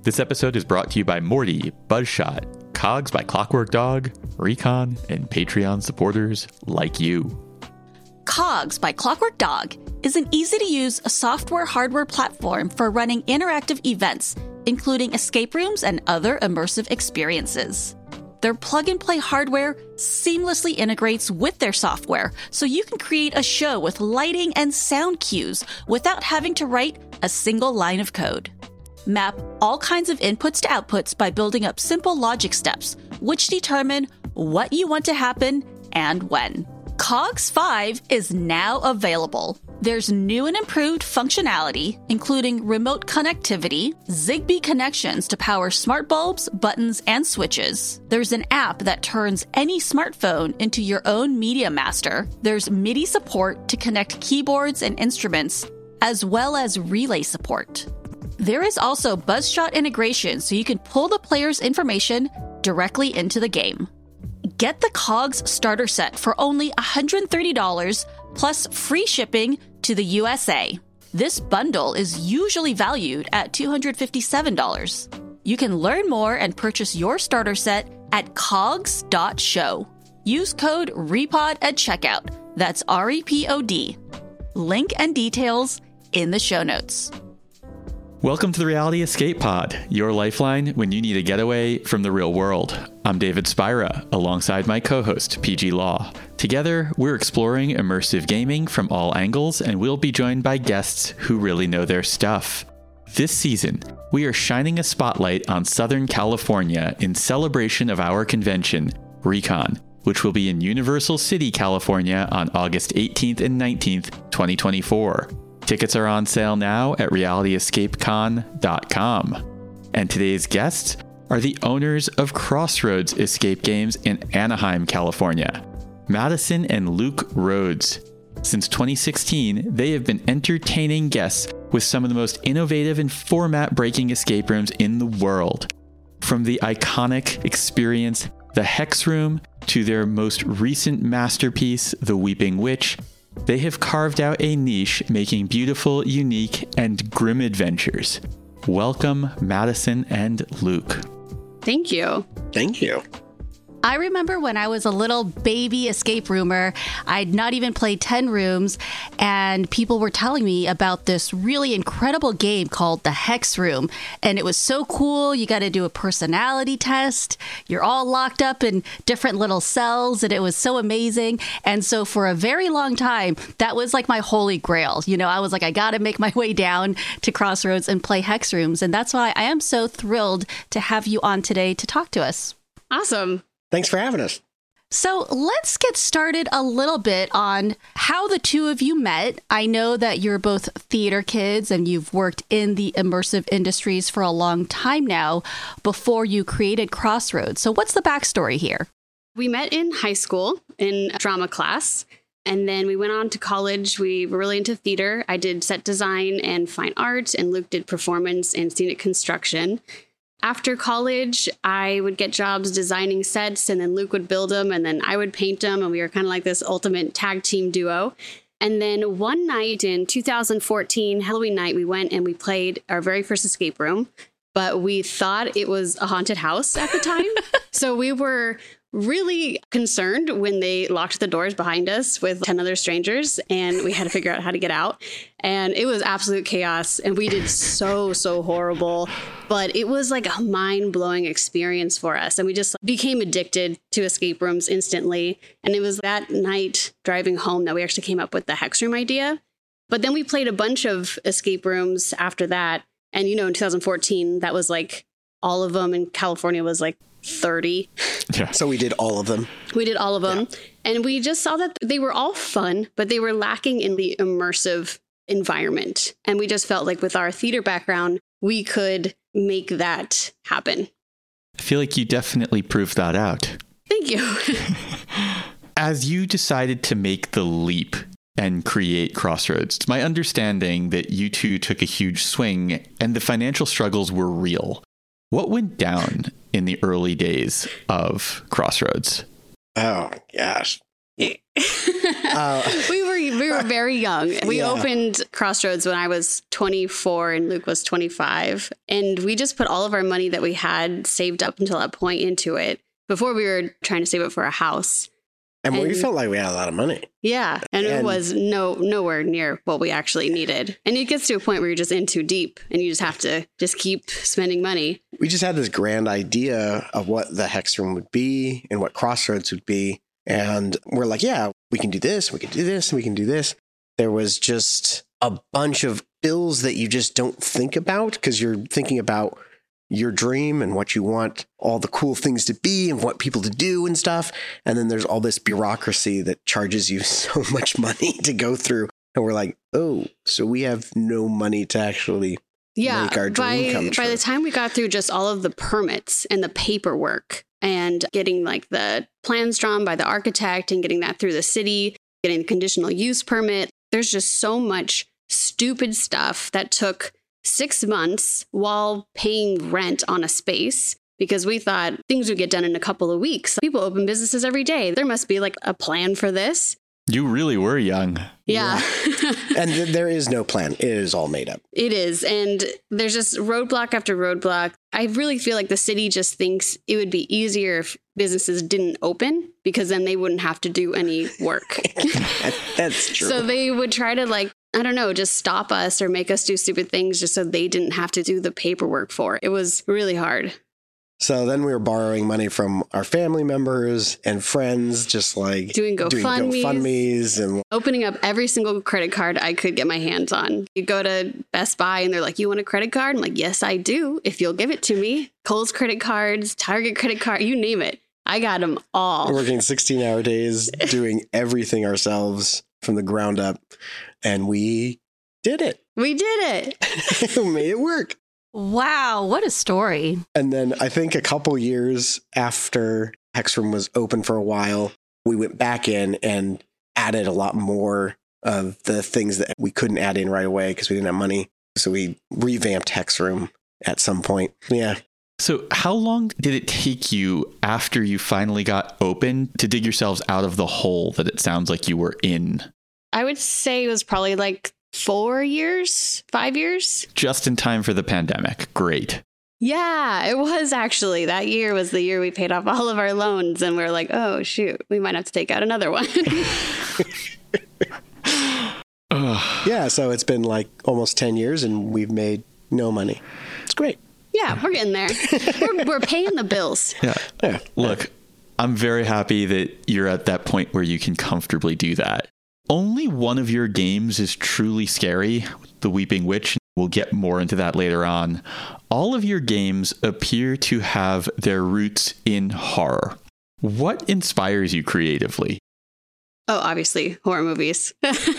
This episode is brought to you by Morty, Buzzshot, Cogs by Clockwork Dog, Recon, and Patreon supporters like you. Cogs by Clockwork Dog is an easy-to-use software-hardware platform for running interactive events, including escape rooms and other immersive experiences. Their plug-and-play hardware seamlessly integrates with their software, so you can create a show with lighting and sound cues without having to write a single line of code. Map all kinds of inputs to outputs by building up simple logic steps, which determine what you want to happen and when. Cogs 5 is now available. There's new and improved functionality, including remote connectivity, Zigbee connections to power smart bulbs, buttons, and switches. There's an app that turns any smartphone into your own media master. There's MIDI support to connect keyboards and instruments, as well as relay support. There is also Buzzshot integration, so you can pull the player's information directly into the game. Get the Cogs starter set for only $130 plus free shipping to the USA. This bundle is usually valued at $257. You can learn more and purchase your starter set at cogs.show. Use code REPOD at checkout. That's REPOD. Link and details in the show notes. Welcome to the Reality Escape Pod, your lifeline when you need a getaway from the real world. I'm David Spira, alongside my co-host, PG Law. Together, we're exploring immersive gaming from all angles, and we'll be joined by guests who really know their stuff. This season, we are shining a spotlight on Southern California in celebration of our convention, Recon, which will be in Universal City, California on August 18th and 19th, 2024. Tickets are on sale now at realityescapecon.com. And today's guests are the owners of Crossroads Escape Games in Anaheim, California, Madison and Luke Rhodes. Since 2016, they have been entertaining guests with some of the most innovative and format-breaking escape rooms in the world. From the iconic experience, The Hex Room, to their most recent masterpiece, The Weeping Witch, they have carved out a niche, making beautiful, unique, and grim adventures. Welcome, Madison and Luke. Thank you. Thank you. I remember when I was a little baby escape roomer, I'd not even played 10 rooms, and people were telling me about this really incredible game called The Hex Room. And it was so cool. You got to do a personality test. You're all locked up in different little cells, and it was so amazing. And so for a very long time, that was like my holy grail. You know, I was like, I got to make my way down to Crossroads and play Hex Rooms. And that's why I am so thrilled to have you on today to talk to us. Awesome. Thanks for having us. So let's get started a little bit on how the two of you met. I know that you're both theater kids and you've worked in the immersive industries for a long time now before you created Crossroads. So what's the backstory here? We met in high school in drama class, and then we went on to college. We were really into theater. I did set design and fine art, and Luke did performance and scenic construction. After college, I would get jobs designing sets, and then Luke would build them, and then I would paint them, and we were kind of like this ultimate tag team duo. And then one night in 2014, Halloween night, we went and we played our very first escape room, but we thought it was a haunted house at the time. So we were really concerned when they locked the doors behind us with 10 other strangers, and we had to figure out how to get out. And it was absolute chaos, and we did so horrible, but it was like a mind-blowing experience for us. And we just became addicted to escape rooms instantly. And it was that night driving home that we actually came up with the Hex Room idea. But then we played a bunch of escape rooms after that. And, you know, in 2014, that was like all of them in California was like 30. Yeah. So we did all of them. We did all of them. Yeah. And we just saw that they were all fun, but they were lacking in the immersive environment. And we just felt like with our theater background, we could make that happen. I feel like you definitely proved that out. Thank you. As you decided to make the leap and create Crossroads, it's my understanding that you two took a huge swing and the financial struggles were real. What went down in the early days of Crossroads? Oh, gosh. We were very young. We opened Crossroads when I was 24 and Luke was 25. And we just put all of our money that we had saved up until that point into it before we were trying to save up for a house. And we felt like we had a lot of money. Yeah. And it was nowhere near what we actually needed. And it gets to a point where you're just in too deep and you just have to just keep spending money. We just had this grand idea of what the Hex Room would be and what Crossroads would be. And we're like, yeah, we can do this, we can do this, and we can do this. There was just a bunch of bills that you just don't think about because you're thinking about your dream and what you want all the cool things to be and what people to do and stuff. And then there's all this bureaucracy that charges you so much money to go through. And we're like, oh, so we have no money to actually make our dream come true. By the time we got through just all of the permits and the paperwork and getting like the plans drawn by the architect and getting that through the city, getting the conditional use permit, there's just so much stupid stuff that took 6 months while paying rent on a space because we thought things would get done in a couple of weeks. People open businesses every day. There must be like a plan for this. You really were young. Yeah. And there is no plan. It is all made up. It is. And there's just roadblock after roadblock. I really feel like the city just thinks it would be easier if businesses didn't open because then they wouldn't have to do any work. That's true. So they would try to just stop us or make us do stupid things just so they didn't have to do the paperwork for it. It was really hard. So then we were borrowing money from our family members and friends, just like doing GoFundMes and opening up every single credit card I could get my hands on. You go to Best Buy and they're like, you want a credit card? I'm like, yes, I do. If you'll give it to me. Kohl's credit cards, Target credit card, you name it. I got them all. Working 16-hour days, doing everything ourselves from the ground up. And we did it. We did it. We made it work. Wow, what a story. And then I think a couple years after Hex Room was open for a while, we went back in and added a lot more of the things that we couldn't add in right away because we didn't have money. So we revamped Hex Room at some point. Yeah. So how long did it take you after you finally got open to dig yourselves out of the hole that it sounds like you were in? I would say it was probably like 5 years. Just in time for the pandemic. Great. Yeah, it was actually. That year was the year we paid off all of our loans and we were like, oh, shoot, we might have to take out another one. Yeah, so it's been like almost 10 years and we've made no money. It's great. Yeah, we're getting there. we're paying the bills. Yeah. Look, I'm very happy that you're at that point where you can comfortably do that. Only one of your games is truly scary, The Weeping Witch. We'll get more into that later on. All of your games appear to have their roots in horror. What inspires you creatively? Oh, obviously, horror movies.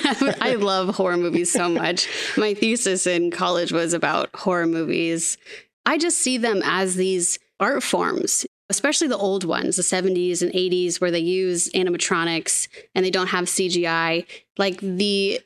I love horror movies so much. My thesis in college was about horror movies. I just see them as these art forms, especially the old ones, the 70s and 80s, where they use animatronics and they don't have CGI. Like the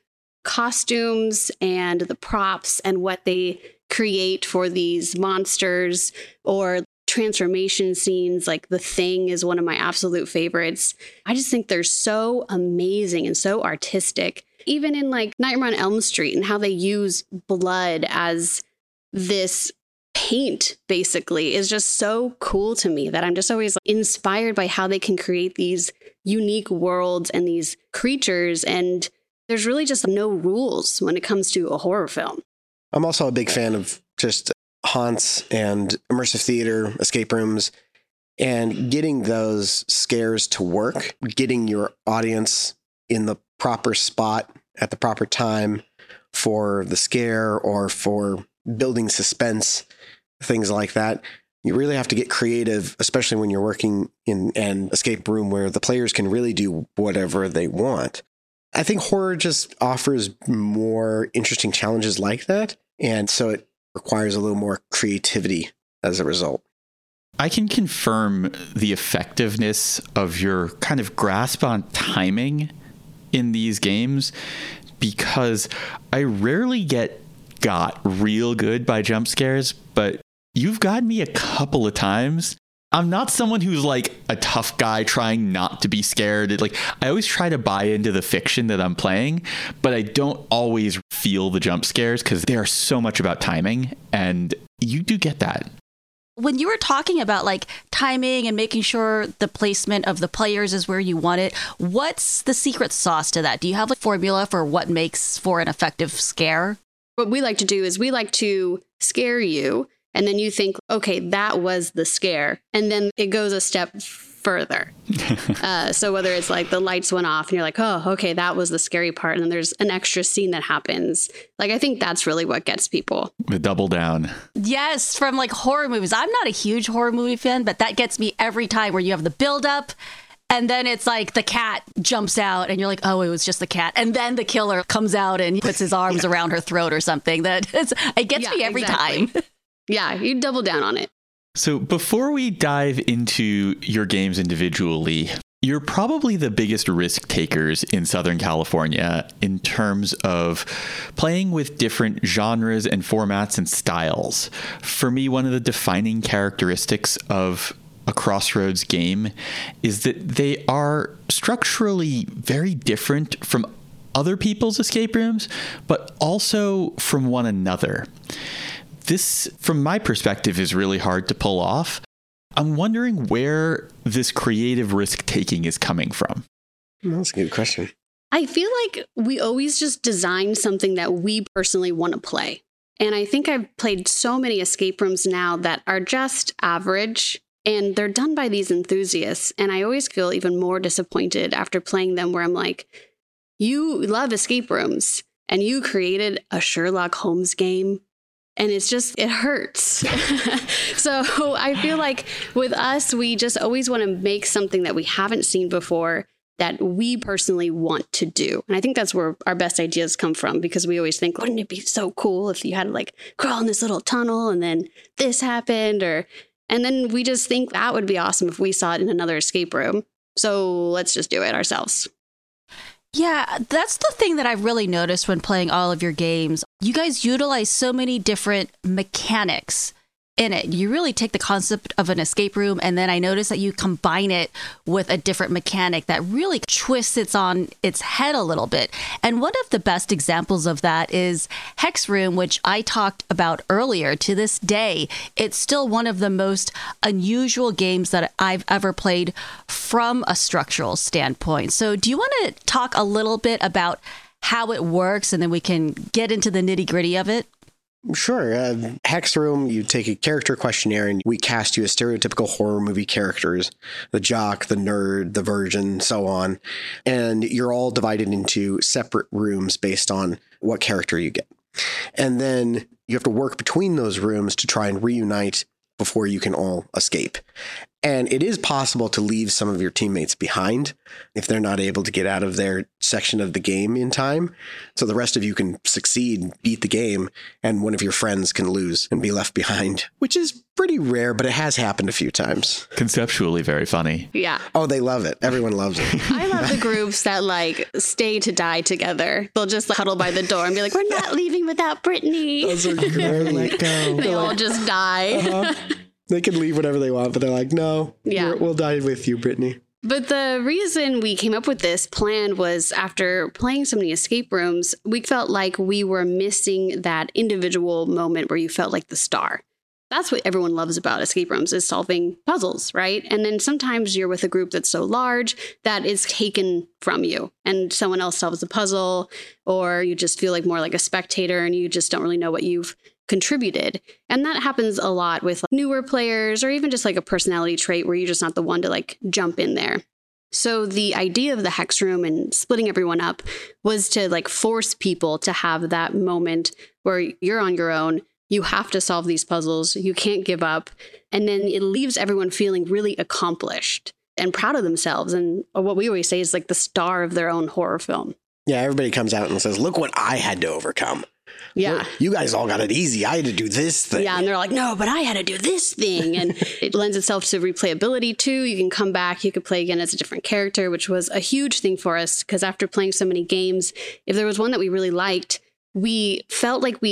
costumes and the props and what they create for these monsters or transformation scenes, like The Thing is one of my absolute favorites. I just think they're so amazing and so artistic. Even in like Nightmare on Elm Street and how they use blood as this paint basically is just so cool to me that I'm just always inspired by how they can create these unique worlds and these creatures. And there's really just no rules when it comes to a horror film. I'm also a big fan of just haunts and immersive theater, escape rooms, and getting those scares to work, getting your audience in the proper spot at the proper time for the scare or for building suspense, things like that. You really have to get creative, especially when you're working in an escape room where the players can really do whatever they want. I think horror just offers more interesting challenges like that. And so it requires a little more creativity as a result. I can confirm the effectiveness of your kind of grasp on timing in these games because I rarely got real good by jump scares, but you've got me a couple of times I'm not someone who's like a tough guy trying not to be scared. Like, I always try to buy into the fiction that I'm playing, but I don't always feel the jump scares because they are so much about timing, and you do get that. When you were talking about like timing and making sure the placement of the players is where you want it, what's the secret sauce to that? Do you have a formula for what makes for an effective scare? What we like to do is we like to scare you, and then you think, okay, that was the scare. And then it goes a step further. So whether it's like the lights went off and you're like, oh, okay, that was the scary part. And then there's an extra scene that happens. Like, I think that's really what gets people. The double down. Yes, from like horror movies. I'm not a huge horror movie fan, but that gets me every time where you have the buildup. And then it's like the cat jumps out and you're like, oh, it was just the cat. And then the killer comes out and puts his arms around her throat or something. It gets me every time. Yeah, you double down on it. So before we dive into your games individually, you're probably the biggest risk takers in Southern California in terms of playing with different genres and formats and styles. For me, one of the defining characteristics of a Crossroads game is that they are structurally very different from other people's escape rooms, but also from one another. This, from my perspective, is really hard to pull off. I'm wondering where this creative risk-taking is coming from. That's a good question. I feel like we always just design something that we personally want to play. And I think I've played so many escape rooms now that are just average, and they're done by these enthusiasts. And I always feel even more disappointed after playing them, where I'm like, you love escape rooms and you created a Sherlock Holmes game. And it's just, it hurts. So I feel like with us, we just always want to make something that we haven't seen before that we personally want to do. And I think that's where our best ideas come from, because we always think, wouldn't it be so cool if you had to like crawl in this little tunnel and then this happened? And then we just think that would be awesome if we saw it in another escape room. So let's just do it ourselves. Yeah, that's the thing that I've really noticed when playing all of your games. You guys utilize so many different mechanics in it. You really take the concept of an escape room, and then I notice that you combine it with a different mechanic that really twists it on its head a little bit. And one of the best examples of that is Hex Room, which I talked about earlier. To this day, it's still one of the most unusual games that I've ever played from a structural standpoint. So do you want to talk a little bit about how it works, and then we can get into the nitty-gritty of it? Sure. Hex Room, you take a character questionnaire and we cast you as stereotypical horror movie characters, the jock, the nerd, the virgin, so on. And you're all divided into separate rooms based on what character you get. And then you have to work between those rooms to try and reunite before you can all escape. And it is possible to leave some of your teammates behind if they're not able to get out of their section of the game in time. So the rest of you can succeed, beat the game, and one of your friends can lose and be left behind, which is pretty rare, but it has happened a few times. Conceptually very funny. Yeah. Oh, they love it. Everyone loves it. I love the groups that like stay to die together. They'll just like, huddle by the door and be like, we're not leaving without Brittany. Those are great. Let go. They all just die. Uh-huh. They can leave whatever they want, but they're like, no, we'll die with you, Brittany. But the reason we came up with this plan was after playing so many escape rooms, we felt like we were missing that individual moment where you felt like the star. That's what everyone loves about escape rooms, is solving puzzles, right? And then sometimes you're with a group that's so large that is taken from you and someone else solves the puzzle, or you just feel like more like a spectator and you just don't really know what you've contributed. And that happens a lot with like, newer players, or even just like a personality trait where you're just not the one to like jump in there. So the idea of the Hex Room and splitting everyone up was to like force people to have that moment where you're on your own. You have to solve these puzzles. You can't give up. And then it leaves everyone feeling really accomplished and proud of themselves. And what we always say is like the star of their own horror film. Yeah, everybody comes out and says, look what I had to overcome. Yeah. Look, you guys all got it easy. I had to do this thing. Yeah, and they're like, no, but I had to do this thing. And it lends itself to replayability too. You can come back, you could play again as a different character, which was a huge thing for us, because after playing so many games, if there was one that we really liked, we felt like we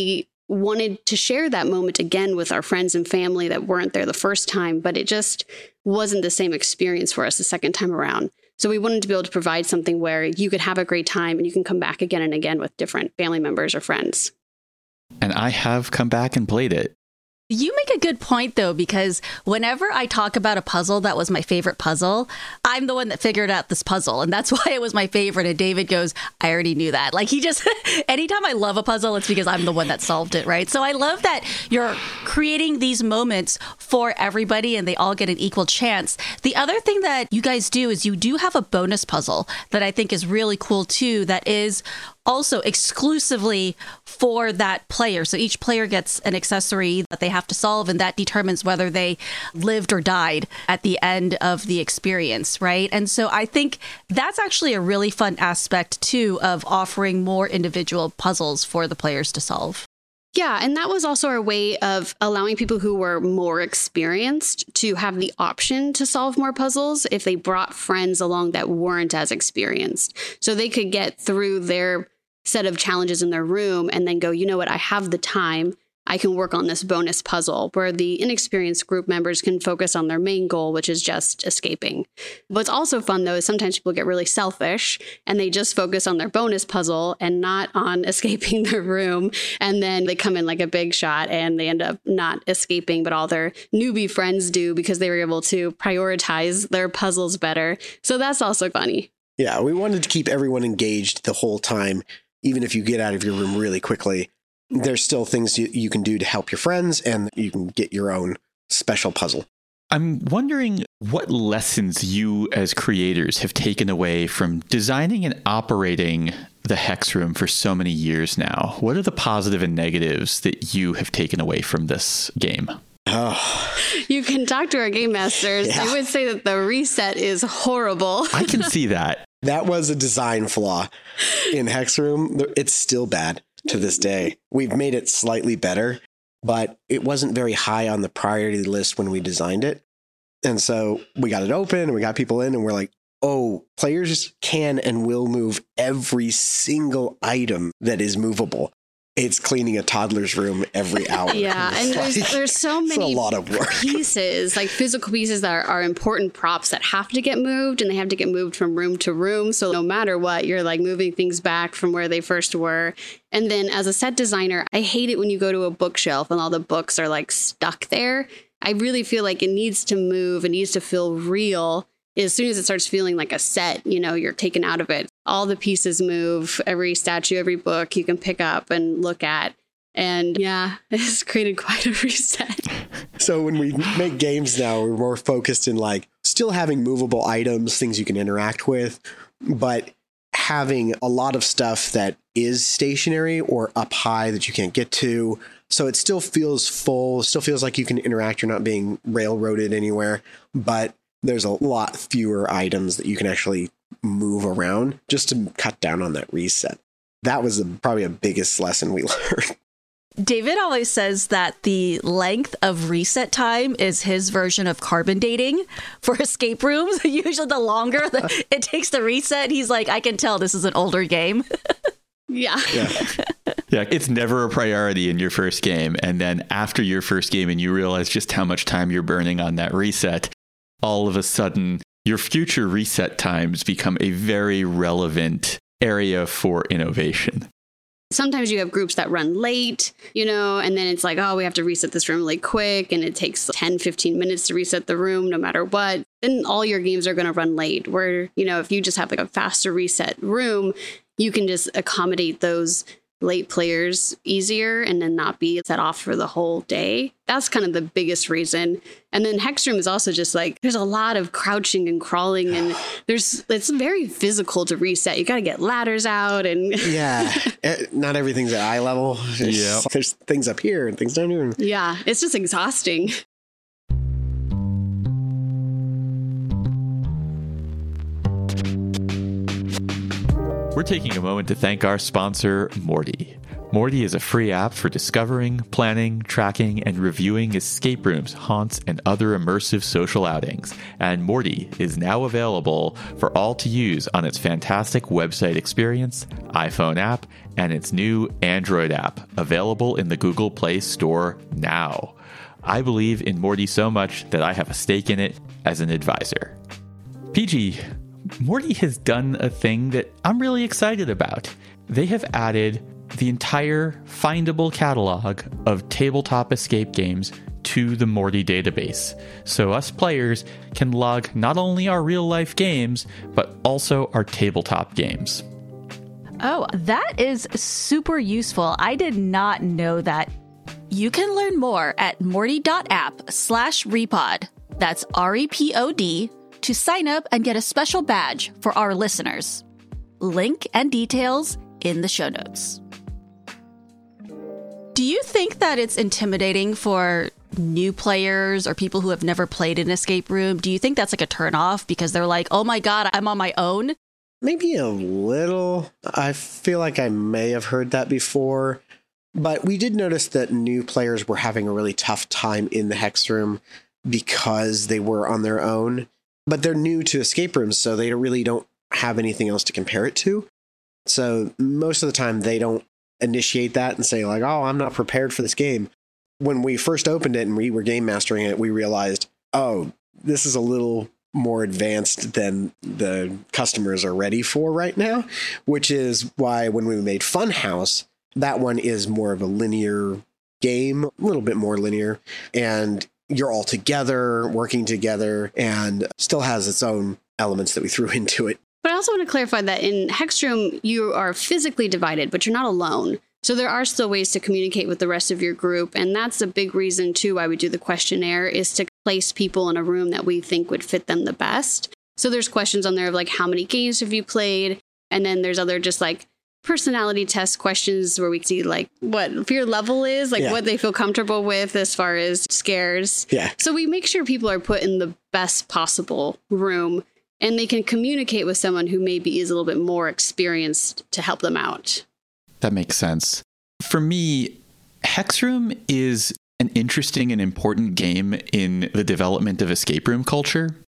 wanted to share that moment again with our friends and family that weren't there the first time, but it just wasn't the same experience for us the second time around. So we wanted to be able to provide something where you could have a great time and you can come back again and again with different family members or friends. And I have come back and played it. You make a good point, though, because whenever I talk about a puzzle that was my favorite puzzle, I'm the one that figured out this puzzle. And that's why it was my favorite. And David goes, I already knew that. Like he just, anytime I love a puzzle, it's because I'm the one that solved it, right? So I love that you're creating these moments for everybody and they all get an equal chance. The other thing that you guys do is you do have a bonus puzzle that I think is really cool, too, that is also exclusively for that player. So each player gets an accessory that they have to solve, and that determines whether they lived or died at the end of the experience, right? And so I think that's actually a really fun aspect, too, of offering more individual puzzles for the players to solve. Yeah, and that was also our way of allowing people who were more experienced to have the option to solve more puzzles if they brought friends along that weren't as experienced. So they could get through their set of challenges in their room and then go, you know what, I have the time. I can work on this bonus puzzle, where the inexperienced group members can focus on their main goal, which is just escaping. What's also fun, though, is sometimes people get really selfish and they just focus on their bonus puzzle and not on escaping their room. And then they come in like a big shot and they end up not escaping, but all their newbie friends do because they were able to prioritize their puzzles better. So that's also funny. Yeah, we wanted to keep everyone engaged the whole time. Even if you get out of your room really quickly, there's still things you can do to help your friends, and you can get your own special puzzle. I'm wondering what lessons you as creators have taken away from designing and operating the Hex Room for so many years now. What are the positive and negatives that you have taken away from this game? Oh. You can talk to our game masters. Yeah. They would say that the reset is horrible. I can see that. That was a design flaw in Hex Room. It's still bad to this day. We've made it slightly better, but it wasn't very high on the priority list when we designed it. And so we got it open and we got people in and we're like, oh, players can and will move every single item that is movable. It's cleaning a toddler's room every hour. Yeah, and there's so many a lot of work. pieces, like physical pieces that are important props that have to get moved, and they have to get moved from room to room. So no matter what, you're like moving things back from where they first were. And then as a set designer, I hate it when you go to a bookshelf and all the books are like stuck there. I really feel like it needs to move. It needs to feel real. As soon as it starts feeling like a set, you know, you're taken out of it. All the pieces move, every statue, every book you can pick up and look at. And yeah, it's created quite a reset. So when we make games now, we're more focused in like still having movable items, things you can interact with, but having a lot of stuff that is stationary or up high that you can't get to. So it still feels full, still feels like you can interact. You're not being railroaded anywhere, but there's a lot fewer items that you can actually move around just to cut down on that reset. That was probably a biggest lesson we learned. David always says that the length of reset time is his version of carbon dating for escape rooms. Usually the longer it takes to reset, he's like, I can tell this is an older game. Yeah. Yeah, it's never a priority in your first game. And then after your first game and you realize just how much time you're burning on that reset, all of a sudden, your future reset times become a very relevant area for innovation. Sometimes you have groups that run late, you know, and then it's like, oh, we have to reset this room really quick. And it takes 10, 15 minutes to reset the room no matter what. Then all your games are going to run late. Where, you know, if you just have like a faster reset room, you can just accommodate those late players easier and then not be set off for the whole day. That's kind of the biggest reason. And then Hex Room is also just like, there's a lot of crouching and crawling and it's very physical to reset. You got to get ladders out and yeah, not everything's at eye level. Yeah. There's things up here and things down here. Yeah, it's just exhausting. We're taking a moment to thank our sponsor, Morty. Morty is a free app for discovering, planning, tracking, and reviewing escape rooms, haunts, and other immersive social outings. And Morty is now available for all to use on its fantastic website experience, iPhone app, and its new Android app, available in the Google Play Store now. I believe in Morty so much that I have a stake in it as an advisor. PG, Morty has done a thing that I'm really excited about. They have added the entire findable catalog of tabletop escape games to the Morty database. So us players can log not only our real life games, but also our tabletop games. Oh, that is super useful. I did not know that. You can learn more at morty.app/repod. That's REPOD to sign up and get a special badge for our listeners. Link and details in the show notes. Do you think that it's intimidating for new players or people who have never played an escape room? Do you think that's like a turnoff because they're like, oh my God, I'm on my own? Maybe a little. I feel like I may have heard that before. But we did notice that new players were having a really tough time in the Hex Room because they were on their own. But they're new to escape rooms, so they really don't have anything else to compare it to. So most of the time, they don't initiate that and say like, oh, I'm not prepared for this game. When we first opened it and we were game mastering it, we realized, oh, this is a little more advanced than the customers are ready for right now, which is why when we made Funhouse, that one is more of a linear game, a little bit more linear, and you're all together, working together, and still has its own elements that we threw into it. But I also want to clarify that in Hexroom, you are physically divided, but you're not alone. So there are still ways to communicate with the rest of your group. And that's a big reason, too, why we do the questionnaire, is to place people in a room that we think would fit them the best. So there's questions on there of like, how many games have you played? And then there's other just like personality test questions where we see like what fear level is, like what they feel comfortable with as far as scares. Yeah. So we make sure people are put in the best possible room and they can communicate with someone who maybe is a little bit more experienced to help them out. That makes sense. For me, Hexroom is an interesting and important game in the development of escape room culture.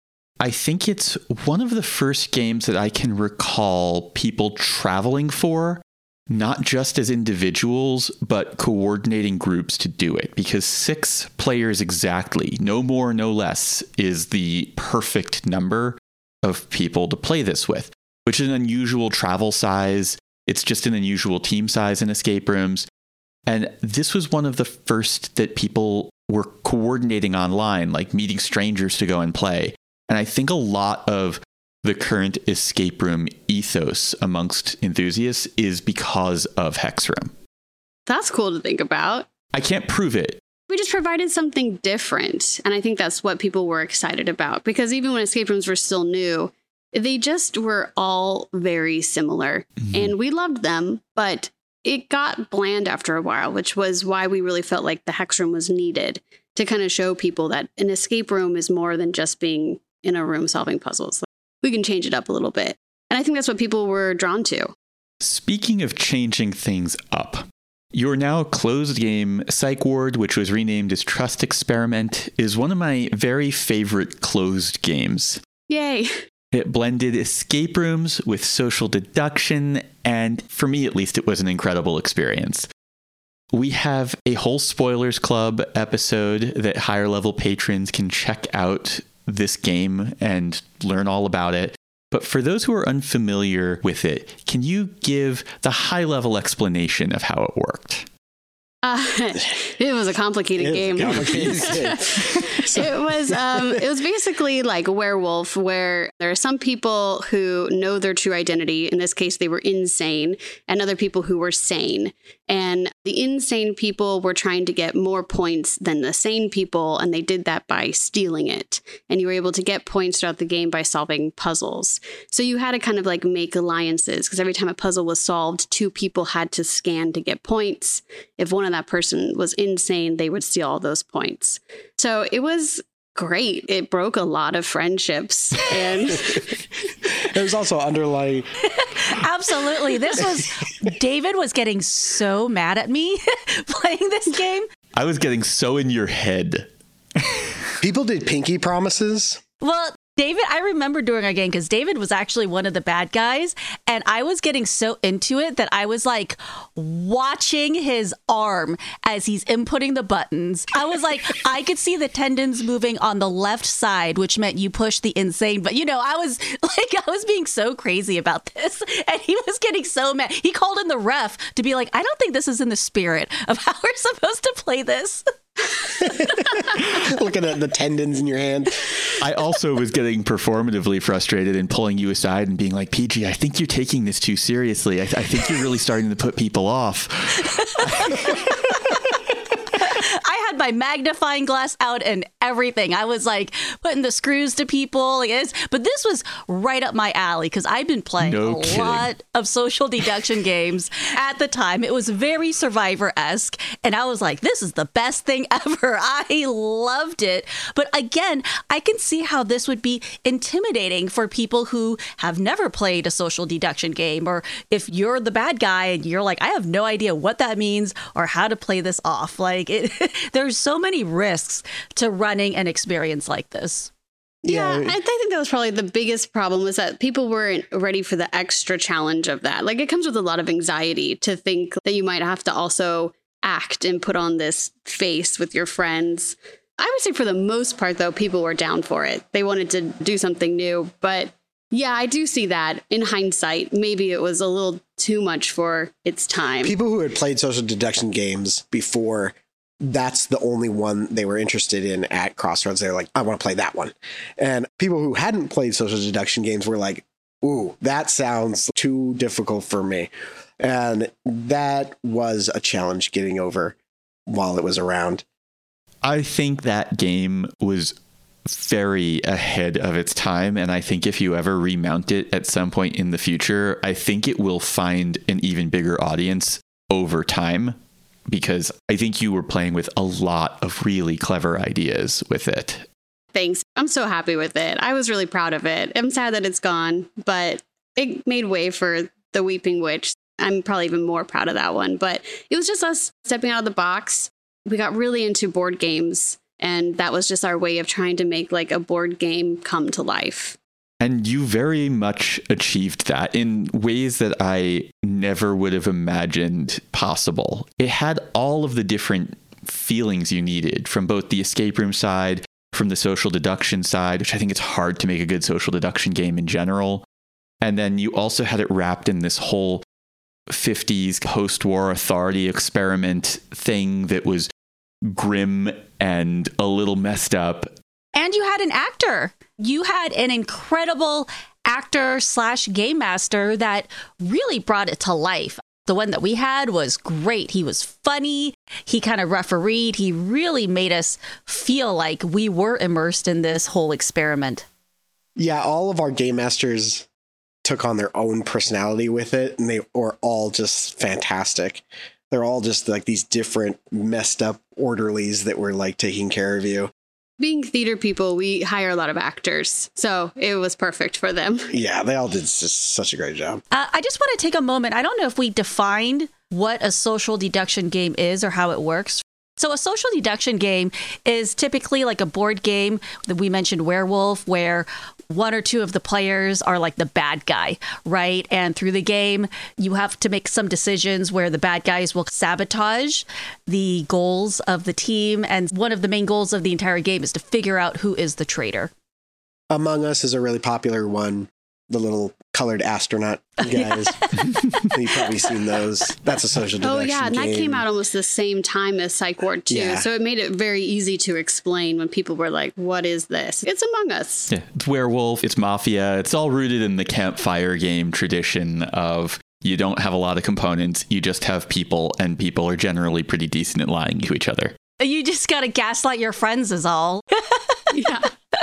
I think it's one of the first games that I can recall people traveling for, not just as individuals, but coordinating groups to do it. Because 6 players exactly, no more, no less, is the perfect number of people to play this with, which is an unusual travel size. It's just an unusual team size in escape rooms. And this was one of the first that people were coordinating online, like meeting strangers to go and play. And I think a lot of the current escape room ethos amongst enthusiasts is because of Hexroom. That's cool to think about. I can't prove it. We just provided something different. And I think that's what people were excited about. Because even when escape rooms were still new, they just were all very similar. Mm-hmm. And we loved them, but it got bland after a while, which was why we really felt like the Hex Room was needed to kind of show people that an escape room is more than just being in a room solving puzzles. We can change it up a little bit. And I think that's what people were drawn to. Speaking of changing things up, your now closed game, Psych Ward, which was renamed as Trust Experiment, is one of my very favorite closed games. Yay. It blended escape rooms with social deduction, and for me at least, it was an incredible experience. We have a whole Spoilers Club episode that higher level patrons can check out this game and learn all about it. But for those who are unfamiliar with it, can you give the high level explanation of how it worked? It was a complicated game. It was basically like a werewolf, where there are some people who know their true identity. In this case, they were insane, and other people who were sane. And the insane people were trying to get more points than the sane people, and they did that by stealing it. And you were able to get points throughout the game by solving puzzles. So you had to kind of like make alliances, because every time a puzzle was solved, 2 people had to scan to get points. If one of that person was insane, they would steal all those points. So it was great. It broke a lot of friendships. And there's also underlying Absolutely. David was getting so mad at me playing this game. I was getting so in your head. People did pinky promises. Well, David, I remember during our game because David was actually one of the bad guys, and I was getting so into it that I was like watching his arm as he's inputting the buttons. I was like, I could see the tendons moving on the left side, which meant you push the insane. But I was being so crazy about this, and he was getting so mad. He called in the ref to be like, I don't think this is in the spirit of how we're supposed to play this. Looking at the tendons in your hand. I also was getting performatively frustrated and pulling you aside and being like, PG, I think you're taking this too seriously. I think you're really starting to put people off. I had my magnifying glass out and everything. I was like putting the screws to people. But this was right up my alley because I've been playing lot of social deduction games at the time. It was very Survivor-esque. And I was like, this is the best thing ever. I loved it. But again, I can see how this would be intimidating for people who have never played a social deduction game. Or if you're the bad guy and you're like, I have no idea what that means or how to play this off. There's so many risks to running an experience like this. Yeah, I think that was probably the biggest problem was that people weren't ready for the extra challenge of that. Like, it comes with a lot of anxiety to think that you might have to also act and put on this face with your friends. I would say for the most part, though, people were down for it. They wanted to do something new. But yeah, I do see that in hindsight. Maybe it was a little too much for its time. People who had played social deduction games before, that's the only one they were interested in at Crossroads. They're like, I want to play that one. And people who hadn't played social deduction games were like, ooh, that sounds too difficult for me. And that was a challenge getting over while it was around. I think that game was very ahead of its time. And I think if you ever remount it at some point in the future, I think it will find an even bigger audience over time. Because I think you were playing with a lot of really clever ideas with it. Thanks. I'm so happy with it. I was really proud of it. I'm sad that it's gone, but it made way for the Weeping Witch. I'm probably even more proud of that one. But it was just us stepping out of the box. We got really into board games, and that was just our way of trying to make like a board game come to life. And you very much achieved that in ways that I never would have imagined possible. It had all of the different feelings you needed from both the escape room side, from the social deduction side, which I think it's hard to make a good social deduction game in general. And then you also had it wrapped in this whole 50s post-war authority experiment thing that was grim and a little messed up. And you had an actor. You had an incredible actor/game master that really brought it to life. The one that we had was great. He was funny. He kind of refereed. He really made us feel like we were immersed in this whole experiment. Yeah, all of our game masters took on their own personality with it, and they were all just fantastic. They're all just like these different messed up orderlies that were like taking care of you. Being theater people, we hire a lot of actors, so it was perfect for them. Yeah, they all did just such a great job. I just want to take a moment. I don't know if we defined what a social deduction game is or how it works. So a social deduction game is typically like a board game that we mentioned, Werewolf, where one or two of the players are like the bad guy, right? And through the game, you have to make some decisions where the bad guys will sabotage the goals of the team. And one of the main goals of the entire game is to figure out who is the traitor. Among Us is a really popular one. The little colored astronaut guys. You've probably seen those. That's a social deduction game. Oh, yeah. And that game. came out almost the same time as Psych Ward 2. Yeah. So it made it very easy to explain when people were like, what is this? It's Among Us. Yeah, it's Werewolf, it's Mafia. It's all rooted in the campfire game tradition of you don't have a lot of components. You just have people, and people are generally pretty decent at lying to each other. You just got to gaslight your friends is all. Yeah.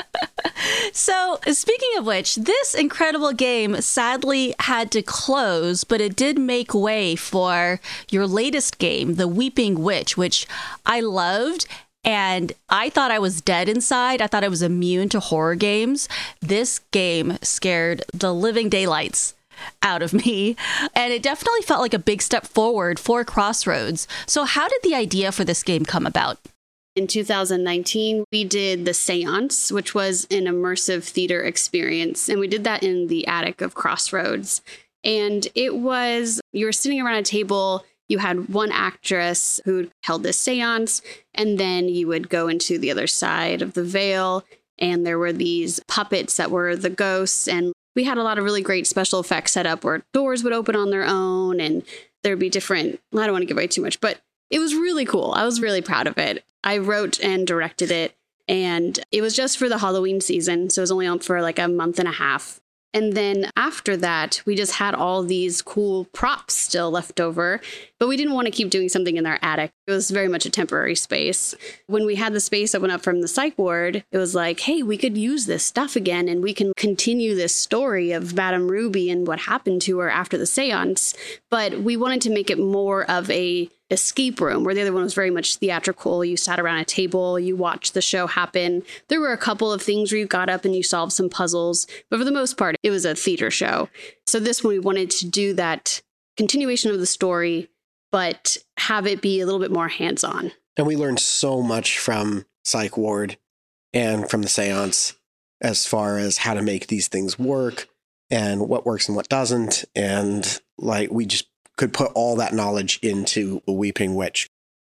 So, speaking of which, this incredible game sadly had to close, but it did make way for your latest game, The Weeping Witch, which I loved. And I thought I was dead inside. I thought I was immune to horror games. This game scared the living daylights out of me. And it definitely felt like a big step forward for Crossroads. So how did the idea for this game come about? In 2019, we did the Seance, which was an immersive theater experience. And we did that in the attic of Crossroads. And it was, you were sitting around a table, you had one actress who held this seance, and then you would go into the other side of the veil, and there were these puppets that were the ghosts. And we had a lot of really great special effects set up where doors would open on their own, and there'd be different, I don't want to give away too much, but it was really cool. I was really proud of it. I wrote and directed it, and it was just for the Halloween season, so it was only on for like a month and a half. And then after that, we just had all these cool props still left over, but we didn't want to keep doing something in our attic. It was very much a temporary space. When we had the space open up from the psych ward, it was like, hey, we could use this stuff again, and we can continue this story of Madame Ruby and what happened to her after the seance. But we wanted to make it more of a escape room, where the other one was very much theatrical. You sat around a table, you watched the show happen. There were a couple of things where you got up and you solved some puzzles, but for the most part, it was a theater show. So this one, we wanted to do that continuation of the story, but have it be a little bit more hands-on. And we learned so much from Psych Ward and from the Seance as far as how to make these things work and what works and what doesn't. And like, we just could put all that knowledge into a Weeping Witch.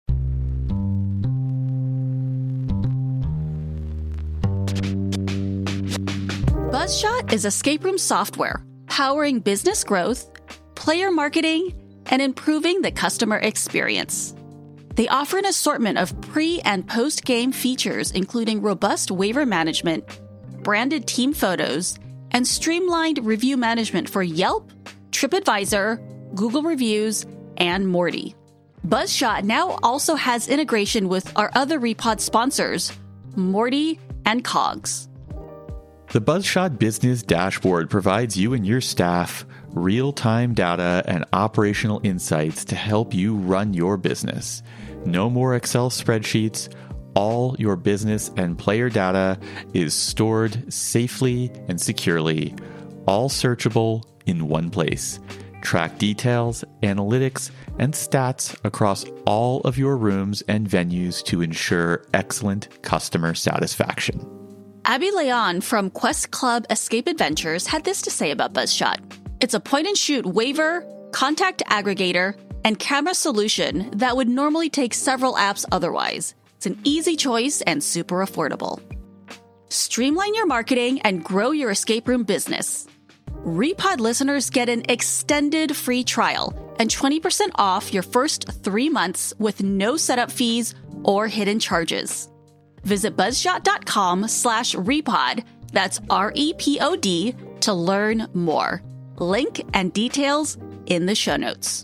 Buzzshot is escape room software powering business growth, player marketing, and improving the customer experience. They offer an assortment of pre- and post-game features, including robust waiver management, branded team photos, and streamlined review management for Yelp, TripAdvisor, Google Reviews, and Morty. Buzzshot now also has integration with our other Repod sponsors, Morty and Cogs. The Buzzshot Business Dashboard provides you and your staff real-time data and operational insights to help you run your business. No more Excel spreadsheets. All your business and player data is stored safely and securely, all searchable in one place. Track details, analytics, and stats across all of your rooms and venues to ensure excellent customer satisfaction. Abby Leon from Quest Club Escape Adventures had this to say about Buzzshot. It's a point-and-shoot waiver, contact aggregator, and camera solution that would normally take several apps otherwise. It's an easy choice and super affordable. Streamline your marketing and grow your escape room business. Repod listeners get an extended free trial and 20% off your first 3 months with no setup fees or hidden charges. Visit buzzshot.com/repod, that's REPOD, to learn more. Link and details in the show notes.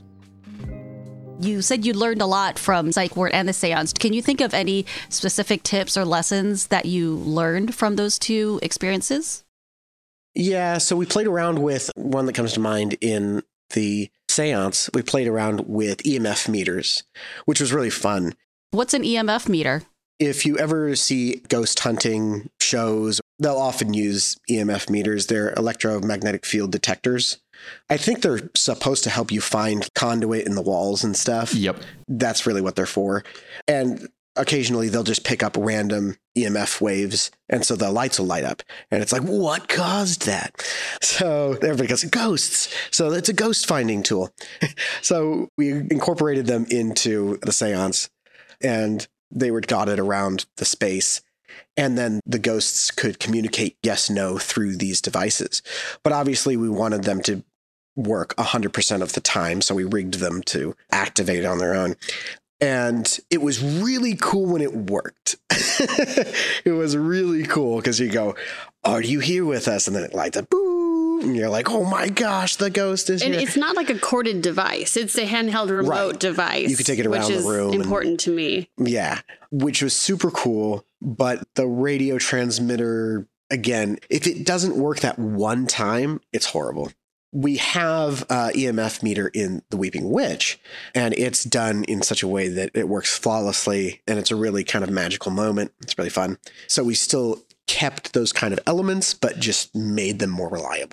You said you learned a lot from Psych Ward and the Seance. Can you think of any specific tips or lessons that you learned from those two experiences? Yeah, so we played around with one that comes to mind in the Seance. We played around with EMF meters, which was really fun. What's an EMF meter? If you ever see ghost hunting shows, they'll often use EMF meters. They're electromagnetic field detectors. I think they're supposed to help you find conduit in the walls and stuff. Yep. That's really what they're for. And occasionally they'll just pick up random EMF waves, and so the lights will light up. And it's like, what caused that? So everybody goes, ghosts. So it's a ghost finding tool. So we incorporated them into the Seance, and they were dotted around the space. And then the ghosts could communicate yes, no through these devices. But obviously we wanted them to work 100% of the time, so we rigged them to activate on their own. And it was really cool when it worked. It was really cool because you go, are you here with us? And then it lights up, boo, and you're like, oh my gosh, the ghost is here. And it's not like a corded device. It's a handheld remote device. You could take it around the room. Which is important to me. Yeah, which was super cool. But the radio transmitter, again, if it doesn't work that one time, it's horrible. We have an EMF meter in the Weeping Witch, and it's done in such a way that it works flawlessly, and it's a really kind of magical moment. It's really fun. So we still kept those kind of elements, but just made them more reliable.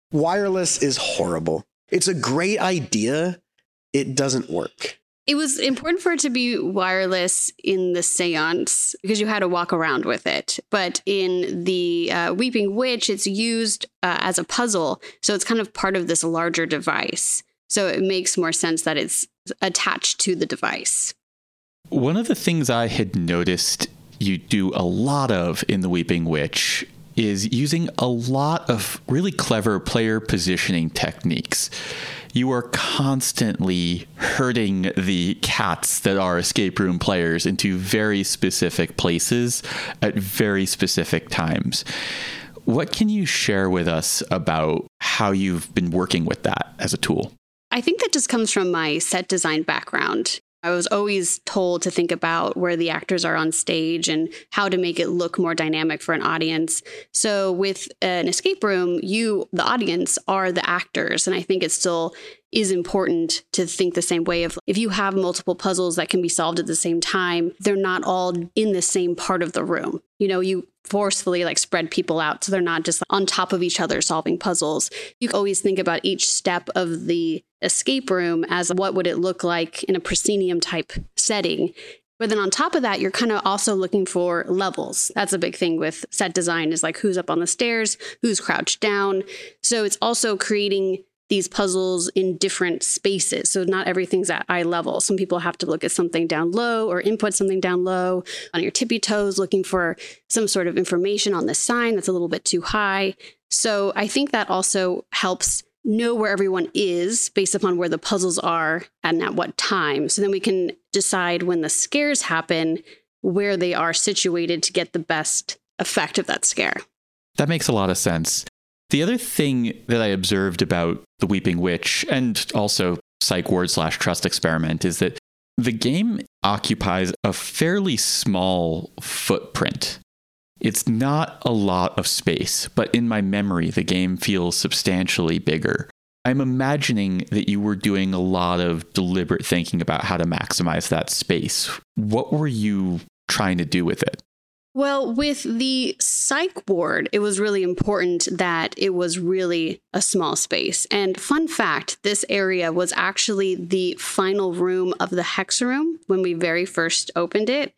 Wireless is horrible. It's a great idea. It doesn't work. It was important for it to be wireless in the seance because you had to walk around with it. But in the Weeping Witch, it's used as a puzzle. So it's kind of part of this larger device. So it makes more sense that it's attached to the device. One of the things I had noticed you do a lot of in the Weeping Witch is using a lot of really clever player positioning techniques. You are constantly herding the cats that are escape room players into very specific places at very specific times. What can you share with us about how you've been working with that as a tool? I think that just comes from my set design background. I was always told to think about where the actors are on stage and how to make it look more dynamic for an audience. So with an escape room, you, the audience, are the actors. And I think it still is important to think the same way of if you have multiple puzzles that can be solved at the same time, they're not all in the same part of the room. You know, you forcefully spread people out so they're not just on top of each other solving puzzles. You always think about each step of the escape room as what would it look like in a proscenium type setting. But then on top of that, you're kind of also looking for levels. That's a big thing with set design is who's up on the stairs, who's crouched down. So it's also creating these puzzles in different spaces. So not everything's at eye level. Some people have to look at something down low or input something down low on your tippy toes, looking for some sort of information on the sign that's a little bit too high. So I think that also helps know where everyone is based upon where the puzzles are and at what time. So then we can decide when the scares happen, where they are situated to get the best effect of that scare. That makes a lot of sense. The other thing that I observed about the Weeping Witch and also Psych Ward / Trust Experiment is that the game occupies a fairly small footprint. It's not a lot of space, but in my memory, the game feels substantially bigger. I'm imagining that you were doing a lot of deliberate thinking about how to maximize that space. What were you trying to do with it? Well, with the psych ward, it was really important that it was really a small space. And fun fact, this area was actually the final room of the Hex Room when we very first opened it.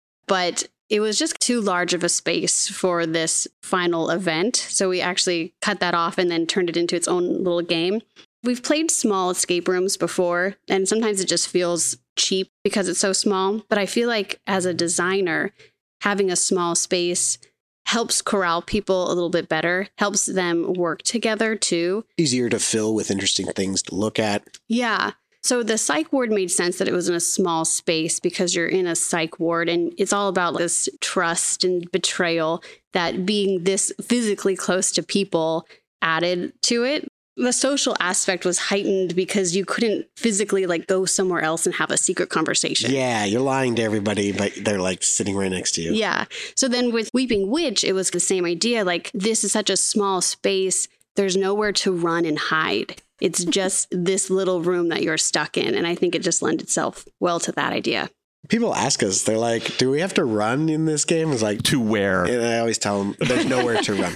But it was just too large of a space for this final event. So we actually cut that off and then turned it into its own little game. We've played small escape rooms before, and sometimes it just feels cheap because it's so small. But I feel like as a designer, having a small space helps corral people a little bit better, helps them work together too. Easier to fill with interesting things to look at. Yeah. So the psych ward made sense that it was in a small space because you're in a psych ward and it's all about this trust and betrayal that being this physically close to people added to it. The social aspect was heightened because you couldn't physically go somewhere else and have a secret conversation. Yeah, you're lying to everybody, but they're sitting right next to you. Yeah. So then with Weeping Witch, it was the same idea. This is such a small space. There's nowhere to run and hide. It's just this little room that you're stuck in. And I think it just lent itself well to that idea. People ask us, they're like, do we have to run in this game? It's to where? And I always tell them there's nowhere to run.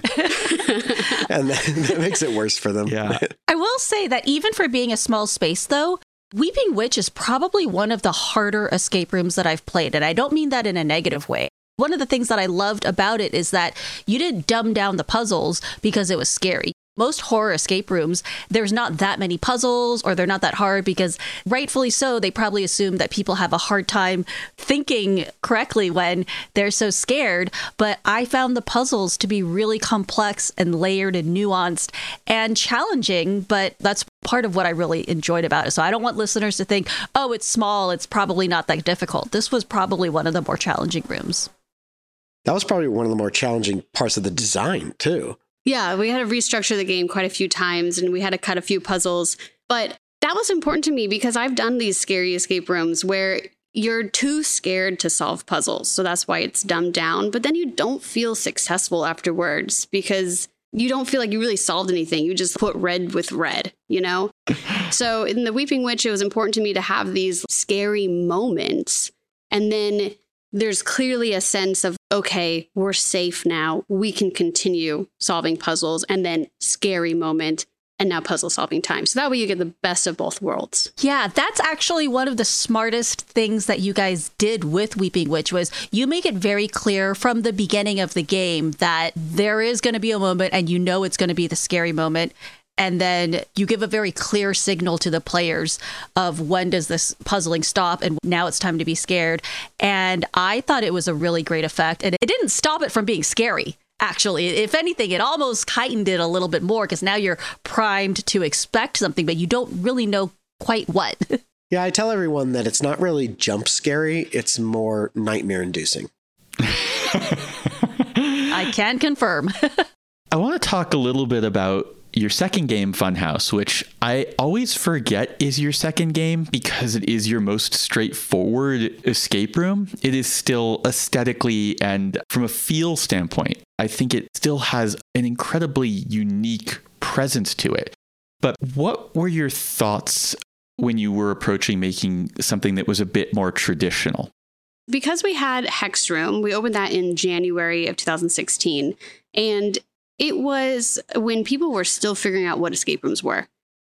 And that makes it worse for them. Yeah. I will say that even for being a small space, though, Weeping Witch is probably one of the harder escape rooms that I've played. And I don't mean that in a negative way. One of the things that I loved about it is that you didn't dumb down the puzzles because it was scary. Most horror escape rooms, there's not that many puzzles or they're not that hard because rightfully so, they probably assume that people have a hard time thinking correctly when they're so scared. But I found the puzzles to be really complex and layered and nuanced and challenging, but that's part of what I really enjoyed about it. So I don't want listeners to think, oh, it's small, it's probably not that difficult. This was probably one of the more challenging rooms. That was probably one of the more challenging parts of the design, too. Yeah, we had to restructure the game quite a few times and we had to cut a few puzzles. But that was important to me because I've done these scary escape rooms where you're too scared to solve puzzles. So that's why it's dumbed down. But then you don't feel successful afterwards because you don't feel like you really solved anything. You just put red with red, you know? So in the Weeping Witch, it was important to me to have these scary moments and then there's clearly a sense of, okay, we're safe now. We can continue solving puzzles, and then scary moment, and now puzzle solving time. So that way you get the best of both worlds. Yeah, that's actually one of the smartest things that you guys did with Weeping Witch was you make it very clear from the beginning of the game that there is going to be a moment and you know it's going to be the scary moment. And then you give a very clear signal to the players of when does this puzzling stop and now it's time to be scared. And I thought it was a really great effect. And it didn't stop it from being scary. Actually, if anything, it almost heightened it a little bit more because now you're primed to expect something, but you don't really know quite what. Yeah, I tell everyone that it's not really jump scary. It's more nightmare inducing. I can confirm. I want to talk a little bit about your second game, Funhouse, which I always forget is your second game because it is your most straightforward escape room. It is still aesthetically and from a feel standpoint, I think it still has an incredibly unique presence to it. But what were your thoughts when you were approaching making something that was a bit more traditional? Because we had Hex Room, we opened that in January of 2016. And it was when people were still figuring out what escape rooms were.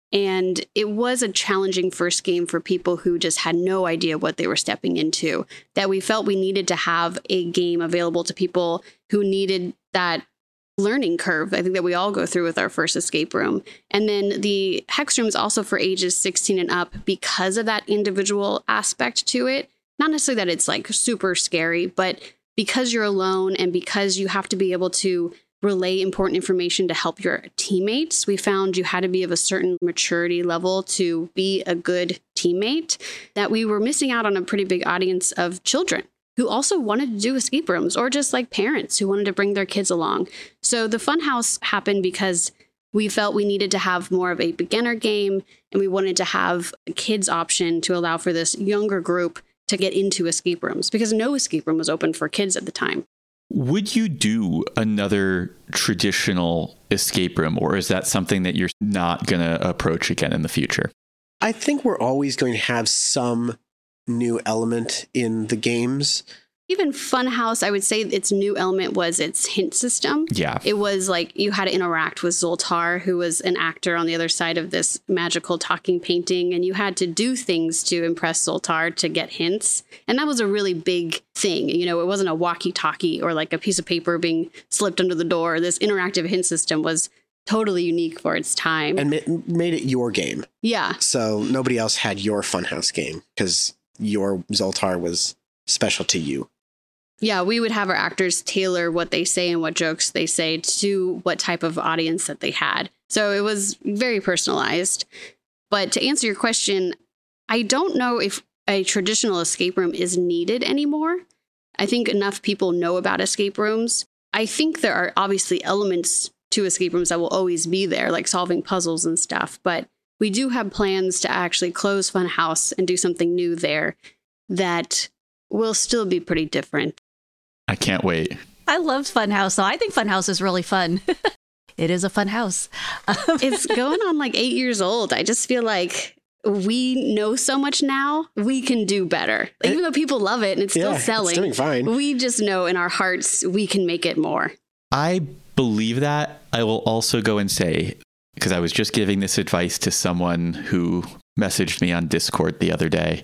And it was a challenging first game for people who just had no idea what they were stepping into, that we felt we needed to have a game available to people who needed that learning curve, I think, that we all go through with our first escape room. And then the Hex Room is also for ages 16 and up because of that individual aspect to it. Not necessarily that it's like super scary, but because you're alone and because you have to be able to relay important information to help your teammates, we found you had to be of a certain maturity level to be a good teammate, that we were missing out on a pretty big audience of children who also wanted to do escape rooms, or just like parents who wanted to bring their kids along. So the Funhouse happened because we felt we needed to have more of a beginner game, and we wanted to have a kids option to allow for this younger group to get into escape rooms, because no escape room was open for kids at the time. Would you do another traditional escape room, or is that something that you're not going to approach again in the future? I think we're always going to have some new element in the games. Even Funhouse, I would say its new element was its hint system. Yeah. It was like you had to interact with Zoltar, who was an actor on the other side of this magical talking painting, and you had to do things to impress Zoltar to get hints. And that was a really big thing. You know, it wasn't a walkie-talkie or like a piece of paper being slipped under the door. This interactive hint system was totally unique for its time. And made it your game. Yeah. So nobody else had your Funhouse game because your Zoltar was special to you. Yeah, we would have our actors tailor what they say and what jokes they say to what type of audience that they had. So it was very personalized. But to answer your question, I don't know if a traditional escape room is needed anymore. I think enough people know about escape rooms. I think there are obviously elements to escape rooms that will always be there, like solving puzzles and stuff. But we do have plans to actually close Funhouse and do something new there that will still be pretty different. I can't wait. I love Funhouse, though. I think Funhouse is really fun. It is a fun house. It's going on like 8 years old. I just feel like we know so much now. We can do better. Even though people love it and it's still selling. It's doing fine. We just know in our hearts we can make it more. I believe that. I will also go and say, because I was just giving this advice to someone who messaged me on Discord the other day.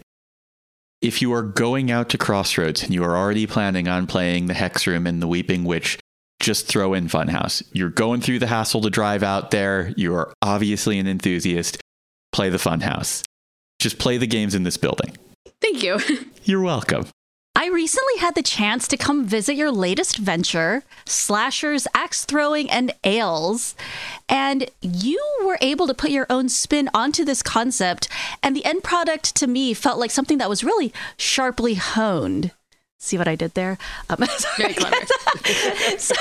If you are going out to Crossroads and you are already planning on playing the Hex Room and the Weeping Witch, just throw in Funhouse. You're going through the hassle to drive out there. You are obviously an enthusiast. Play the Funhouse. Just play the games in this building. Thank you. You're welcome. I recently had the chance to come visit your latest venture, Slashers, Axe Throwing, and Ales. And you were able to put your own spin onto this concept. And the end product to me felt like something that was really sharply honed. See what I did there? Very clever. So,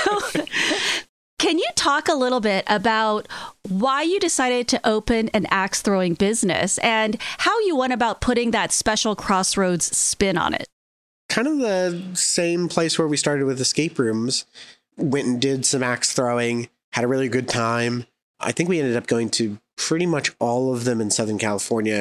can you talk a little bit about why you decided to open an axe throwing business and how you went about putting that special Crossroads spin on it? Kind of the same place where we started with escape rooms. Went and did some axe throwing, had a really good time. I think we ended up going to pretty much all of them in Southern California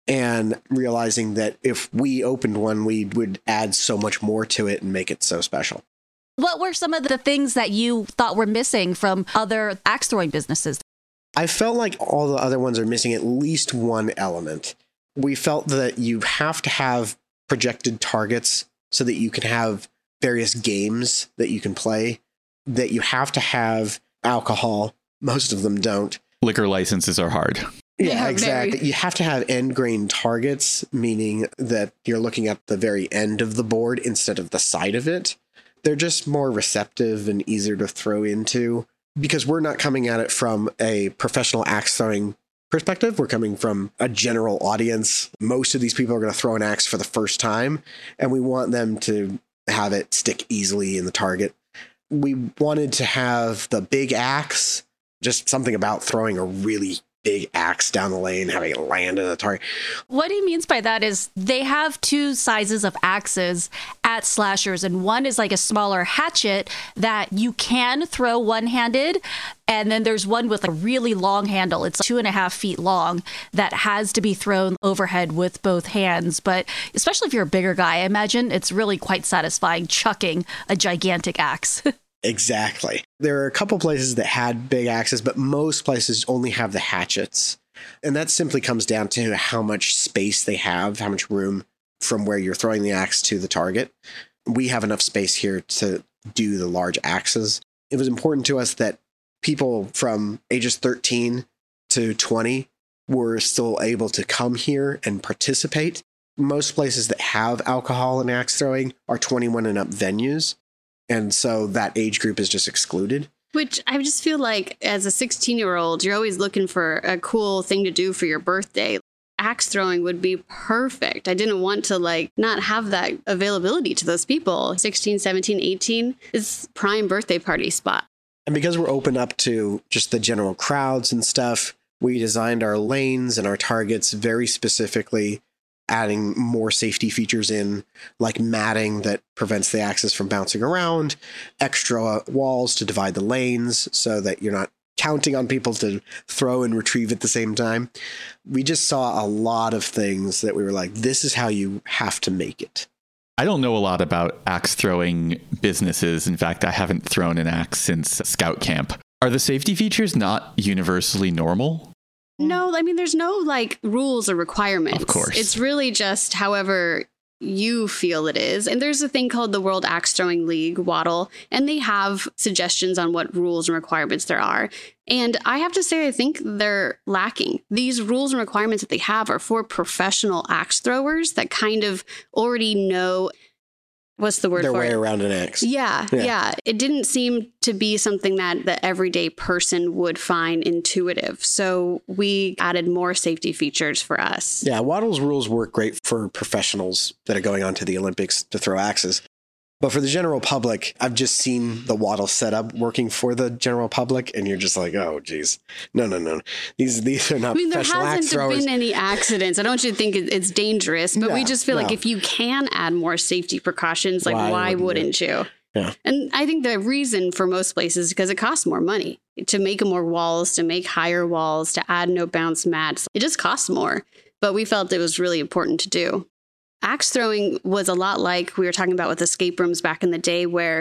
and realizing that if we opened one, we would add so much more to it and make it so special. What were some of the things that you thought were missing from other axe throwing businesses? I felt like all the other ones are missing at least one element. We felt that you have to have projected targets so that you can have various games that you can play, that you have to have alcohol. Most of them don't. Liquor licenses are hard. Yeah, exactly. You have to have end grain targets, meaning that you're looking at the very end of the board instead of the side of it. They're just more receptive and easier to throw into because we're not coming at it from a professional axe throwing perspective. We're coming from a general audience. Most of these people are going to throw an axe for the first time, and we want them to have it stick easily in the target. We wanted to have the big axe, just something about throwing a really big axe down the lane, having it land in the target. What he means by that is they have two sizes of axes at Slashers, and one is like a smaller hatchet that you can throw one-handed, and then there's one with a really long handle. It's 2.5 feet long that has to be thrown overhead with both hands. But especially if you're a bigger guy, I imagine it's really quite satisfying chucking a gigantic axe. Exactly. There are a couple places that had big axes, but most places only have the hatchets. And that simply comes down to how much space they have, how much room from where you're throwing the axe to the target. We have enough space here to do the large axes. It was important to us that people from ages 13 to 20 were still able to come here and participate. Most places that have alcohol and axe throwing are 21 and up venues. And so that age group is just excluded. Which I just feel like as a 16-year-old, you're always looking for a cool thing to do for your birthday. Axe throwing would be perfect. I didn't want to not have that availability to those people. 16, 17, 18 is prime birthday party spot. And because we're open up to just the general crowds and stuff, we designed our lanes and our targets very specifically, adding more safety features in, like matting that prevents the axes from bouncing around, extra walls to divide the lanes so that you're not counting on people to throw and retrieve at the same time. We just saw a lot of things that we were like, this is how you have to make it. I don't know a lot about axe throwing businesses. In fact, I haven't thrown an axe since scout camp. Are the safety features not universally normal? No, I mean, there's no rules or requirements. Of course. It's really just however you feel it is. And there's a thing called the World Axe Throwing League, WATL, and they have suggestions on what rules and requirements there are. And I have to say, I think they're lacking. These rules and requirements that they have are for professional axe throwers that kind of already know what's the word their for way it? Around an axe. Yeah. It didn't seem to be something that the everyday person would find intuitive. So we added more safety features for us. Yeah, WATL's rules work great for professionals that are going on to the Olympics to throw axes. But for the general public, I've just seen the WATL setup working for the general public, and you're just like, oh, geez. No. These are not professional axe throwers. There hasn't been any accidents. I don't want you to think it's dangerous, but we just feel like if you can add more safety precautions, why wouldn't you? Yeah. And I think the reason for most places is because it costs more money to make more walls, to make higher walls, to add no bounce mats. It just costs more. But we felt it was really important to do. Axe throwing was a lot like we were talking about with escape rooms back in the day, where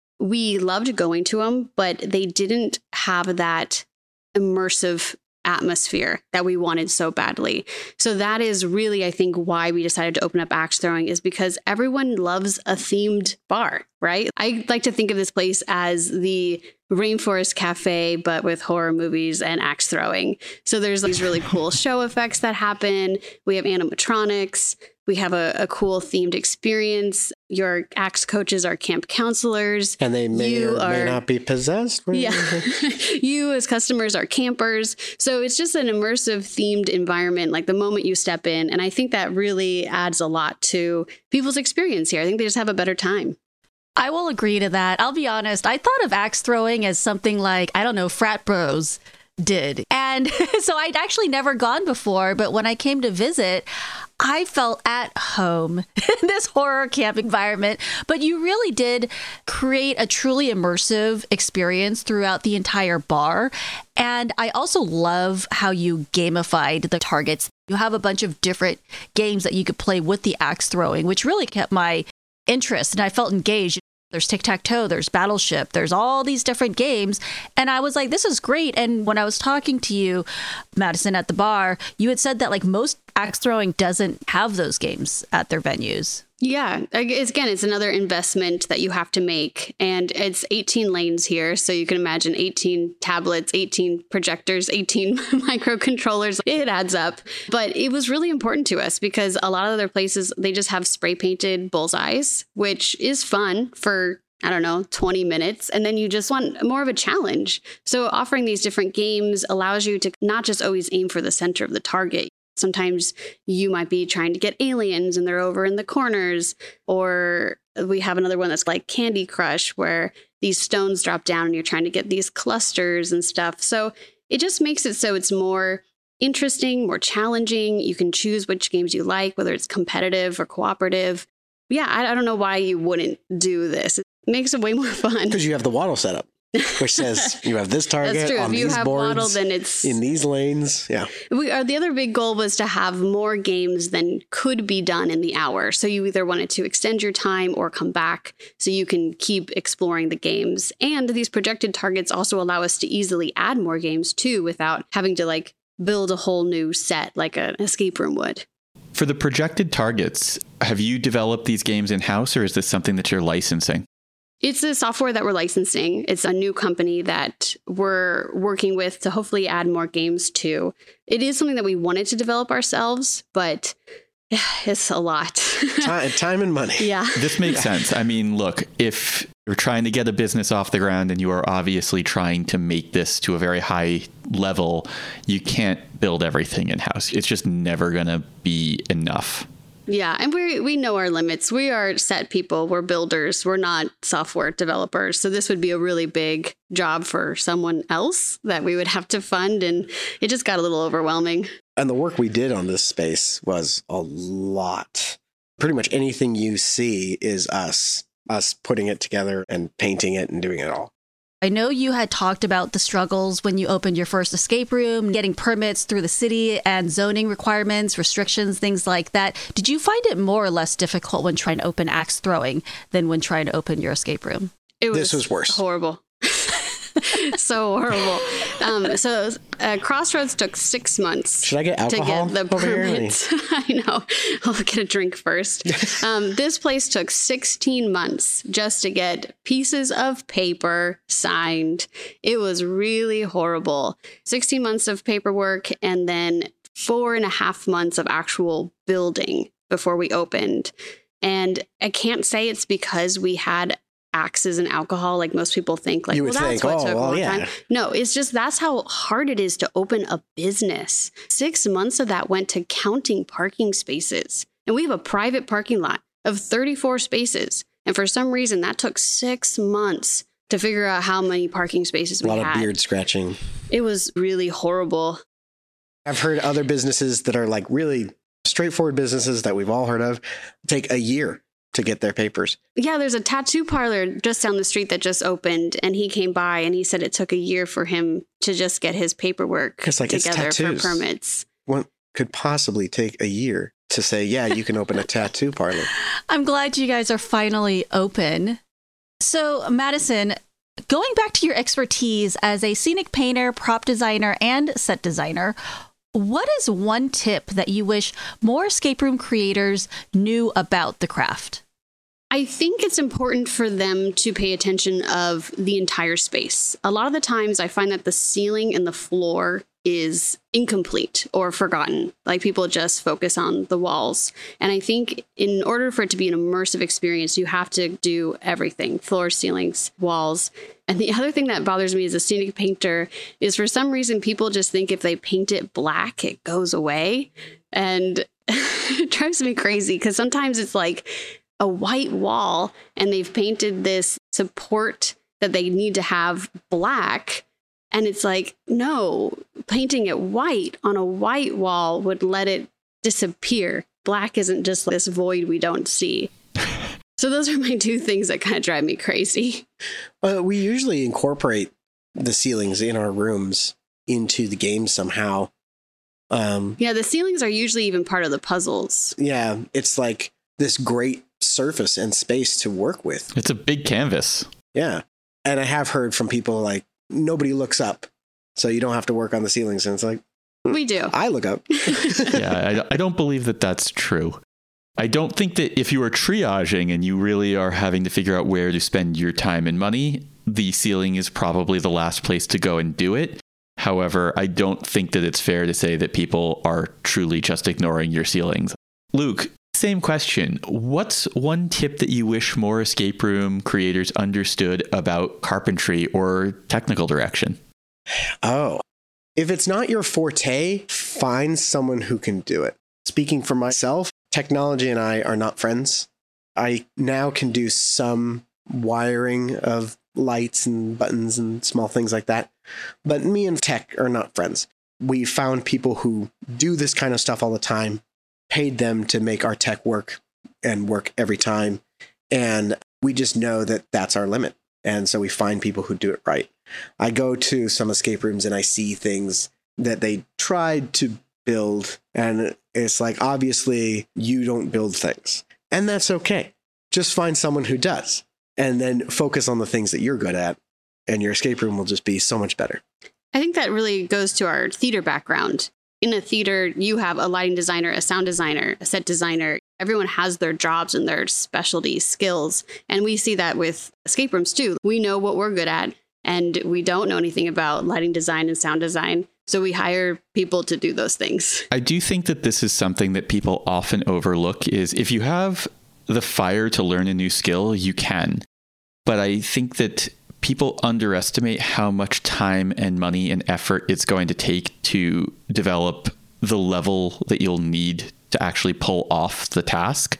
we loved going to them, but they didn't have that immersive atmosphere that we wanted so badly. So that is really, I think, why we decided to open up axe throwing, is because everyone loves a themed bar, right? I like to think of this place as the Rainforest Cafe, but with horror movies and axe throwing. So there's these really cool show effects that happen. We have animatronics. We have a cool themed experience. Your axe coaches are camp counselors. And they may or may not be possessed. Yeah. You as customers are campers. So it's just an immersive themed environment, like the moment you step in. And I think that really adds a lot to people's experience here. I think they just have a better time. I will agree to that. I'll be honest. I thought of axe throwing as something like, frat bros did. And so I'd actually never gone before, but when I came to visit, I felt at home in this horror camp environment. But you really did create a truly immersive experience throughout the entire bar. And I also love how you gamified the targets. You have a bunch of different games that you could play with the axe throwing, which really kept my interest and I felt engaged. There's tic-tac-toe, there's Battleship, there's all these different games. And I was like, this is great. And when I was talking to you, Madison, at the bar, you had said that like most axe throwing doesn't have those games at their venues. Yeah, it's another investment that you have to make. And it's 18 lanes here. So you can imagine 18 tablets, 18 projectors, 18 microcontrollers. It adds up. But it was really important to us because a lot of other places, they just have spray painted bullseyes, which is fun for, I don't know, 20 minutes. And then you just want more of a challenge. So offering these different games allows you to not just always aim for the center of the target. Sometimes you might be trying to get aliens and they're over in the corners. Or we have another one that's like Candy Crush, where these stones drop down and you're trying to get these clusters and stuff. So it just makes it so it's more interesting, more challenging. You can choose which games you like, whether it's competitive or cooperative. Yeah, I don't know why you wouldn't do this. It makes it way more fun. Because you have the Waddle setup, which says you have this target on these boards, Waddle, then it's in these lanes. Yeah. The other big goal was to have more games than could be done in the hour. So you either wanted to extend your time or come back so you can keep exploring the games. And these projected targets also allow us to easily add more games too, without having to like build a whole new set like an escape room would. For the projected targets, have you developed these games in-house, or is this something that you're licensing? It's a software that we're licensing. It's a new company that we're working with to hopefully add more games to. It is something that we wanted to develop ourselves, but it's a lot. Time and money. Yeah. This makes sense. I mean, look, if you're trying to get a business off the ground and you are obviously trying to make this to a very high level, you can't build everything in-house. It's just never going to be enough. Yeah, and we know our limits. We are set people. We're builders. We're not software developers. So this would be a really big job for someone else that we would have to fund. And it just got a little overwhelming. And the work we did on this space was a lot. Pretty much anything you see is us putting it together and painting it and doing it all. I know you had talked about the struggles when you opened your first escape room, getting permits through the city and zoning requirements, restrictions, things like that. Did you find it more or less difficult when trying to open axe throwing than when trying to open your escape room? This was worse. Horrible. So horrible. So Crossroads took 6 months. Should I get alcohol to get the permits? I know. I'll get a drink first. This place took 16 months just to get pieces of paper signed. It was really horrible. 16 months of paperwork and then 4.5 months of actual building before we opened. And I can't say it's because we had axes and alcohol like most people think, like, that's what took a long time. No, it's just that's how hard it is to open a business. 6 months of that went to counting parking spaces. And we have a private parking lot of 34 spaces. And for some reason, that took 6 months to figure out how many parking spaces we had. A lot of beard scratching. It was really horrible. I've heard other businesses that are like really straightforward businesses that we've all heard of take a year to get their papers. Yeah, there's a tattoo parlor just down the street that just opened, and he came by and he said it took a year for him to just get his paperwork together for permits. What could possibly take a year to say, yeah, you can open a tattoo parlor? I'm glad you guys are finally open. So, Madison, going back to your expertise as a scenic painter, prop designer, and set designer, what is one tip that you wish more escape room creators knew about the craft? I think it's important for them to pay attention of the entire space. A lot of the times I find that the ceiling and the floor is incomplete or forgotten. Like people just focus on the walls. And I think in order for it to be an immersive experience, you have to do everything: floor, ceilings, walls. And the other thing that bothers me as a scenic painter is for some reason people just think if they paint it black, it goes away. And it drives me crazy because sometimes it's like a white wall and they've painted this support that they need to have black. And it's like, no, painting it white on a white wall would let it disappear. Black isn't just this void we don't see. So those are my two things that kind of drive me crazy. We usually incorporate the ceilings in our rooms into the game somehow. Yeah, the ceilings are usually even part of the puzzles. Yeah, it's like this great surface and space to work with. It's a big canvas. Yeah. And I have heard from people like, nobody looks up, so you don't have to work on the ceilings. And it's like, We do. I look up. Yeah, I don't believe that that's true. I don't think that if you are triaging and you really are having to figure out where to spend your time and money, the ceiling is probably the last place to go and do it. However, I don't think that it's fair to say that people are truly just ignoring your ceilings. Luke, same question. What's one tip that you wish more escape room creators understood about carpentry or technical direction? Oh, if it's not your forte, find someone who can do it. Speaking for myself, technology and I are not friends. I now can do some wiring of lights and buttons and small things like that. But me and tech are not friends. We found people who do this kind of stuff all the time, paid them to make our tech work and work every time. And we just know that that's our limit. And so we find people who do it right. I go to some escape rooms and I see things that they tried to build. And it's like, obviously, you don't build things. And that's okay. Just find someone who does. And then focus on the things that you're good at. And your escape room will just be so much better. I think that really goes to our theater background. In a theater, you have a lighting designer, a sound designer, a set designer. Everyone has their jobs and their specialty skills. And we see that with escape rooms too. We know what we're good at, and we don't know anything about lighting design and sound design. So we hire people to do those things. I do think that this is something that people often overlook is if you have the fire to learn a new skill, you can. But I think that people underestimate how much time and money and effort it's going to take to develop the level that you'll need to actually pull off the task.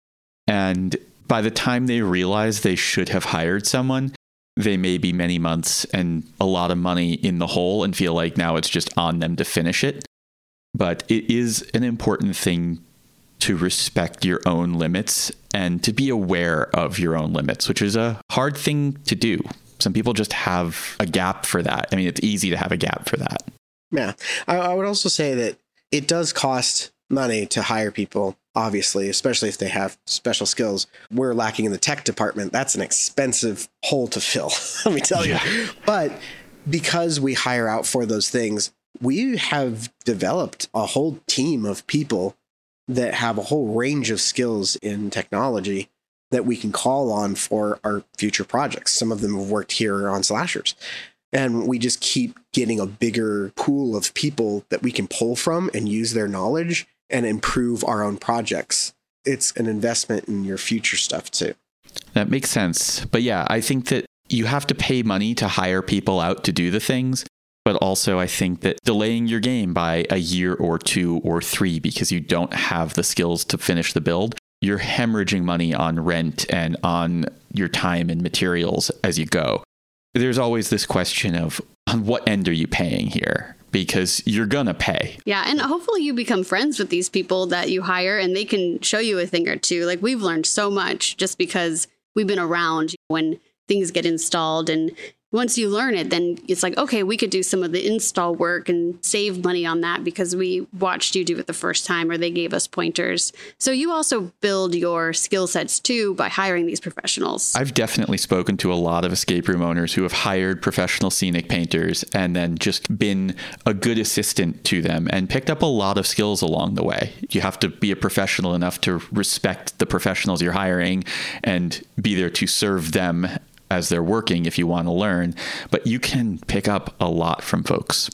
And by the time they realize they should have hired someone, they may be many months and a lot of money in the hole and feel like now it's just on them to finish it. But it is an important thing to respect your own limits and to be aware of your own limits, which is a hard thing to do. Some people just have a gap for that. I mean, it's easy to have a gap for that. Yeah. I would also say that it does cost money to hire people, obviously, especially if they have special skills. We're lacking in the tech department. That's an expensive hole to fill, let me tell you. But because we hire out for those things, we have developed a whole team of people that have a whole range of skills in technology that we can call on for our future projects. Some of them have worked here on Slashers. And we just keep getting a bigger pool of people that we can pull from and use their knowledge and improve our own projects. It's an investment in your future stuff too. That makes sense. But yeah, I think that you have to pay money to hire people out to do the things. But also I think that delaying your game by a year or 2 or 3 because you don't have the skills to finish the build, you're hemorrhaging money on rent and on your time and materials as you go. There's always this question of on what end are you paying here? Because you're going to pay. Yeah. And hopefully you become friends with these people that you hire and they can show you a thing or two. Like we've learned so much just because we've been around when things get installed. And once you learn it, then it's like, okay, we could do some of the install work and save money on that because we watched you do it the first time or they gave us pointers. So you also build your skill sets too by hiring these professionals. I've definitely spoken to a lot of escape room owners who have hired professional scenic painters and then just been a good assistant to them and picked up a lot of skills along the way. You have to be a professional enough to respect the professionals you're hiring and be there to serve them as they're working if you want to learn, but you can pick up a lot from folks.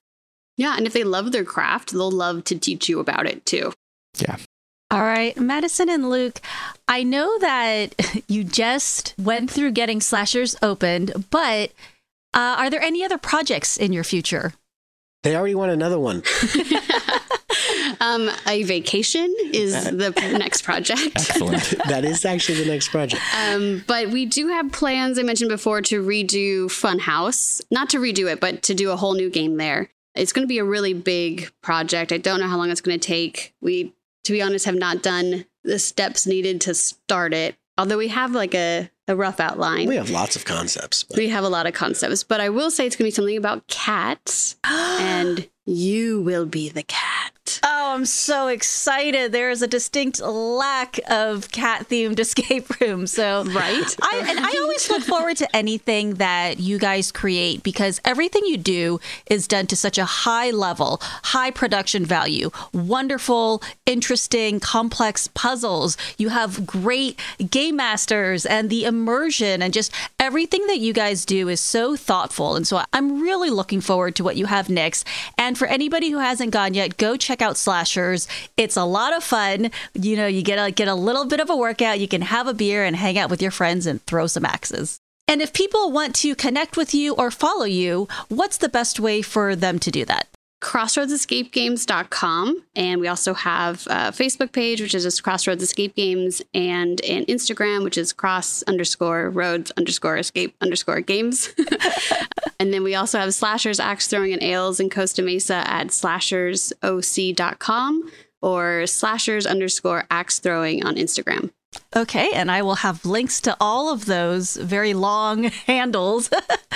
Yeah, and if they love their craft, they'll love to teach you about it too. Yeah. All right, Madison and Luke, I know that you just went through getting Slashers opened, but are there any other projects in your future? They already want another one. A vacation is the next project. Excellent. That is actually the next project. But we do have plans, I mentioned before, to redo Funhouse. Not to redo it, but to do a whole new game there. It's going to be a really big project. I don't know how long it's going to take. We, to be honest, have not done the steps needed to start it. Although we have like a rough outline. We have lots of concepts. We have a lot of concepts. But I will say it's going to be something about cats and You will be the cat. Oh, I'm so excited. There is a distinct lack of cat-themed escape rooms. So, Right? I always look forward to anything that you guys create because everything you do is done to such a high level, high production value, wonderful, interesting, complex puzzles. You have great game masters and the immersion and just everything that you guys do is so thoughtful. And so I'm really looking forward to what you have next. And for anybody who hasn't gone yet, go check out Slashers. It's a lot of fun. You know, you get a little bit of a workout. You can have a beer and hang out with your friends and throw some axes. And if people want to connect with you or follow you, what's the best way for them to do that? CrossroadsEscapeGames.com. And we also have a Facebook page, which is just Crossroads Escape Games, and an Instagram, which is cross_roads_escape_games. And then we also have Slashers Axe Throwing and Ales in Costa Mesa at slashersoc.com or slashers_axe throwing on Instagram. Okay, and I will have links to all of those very long handles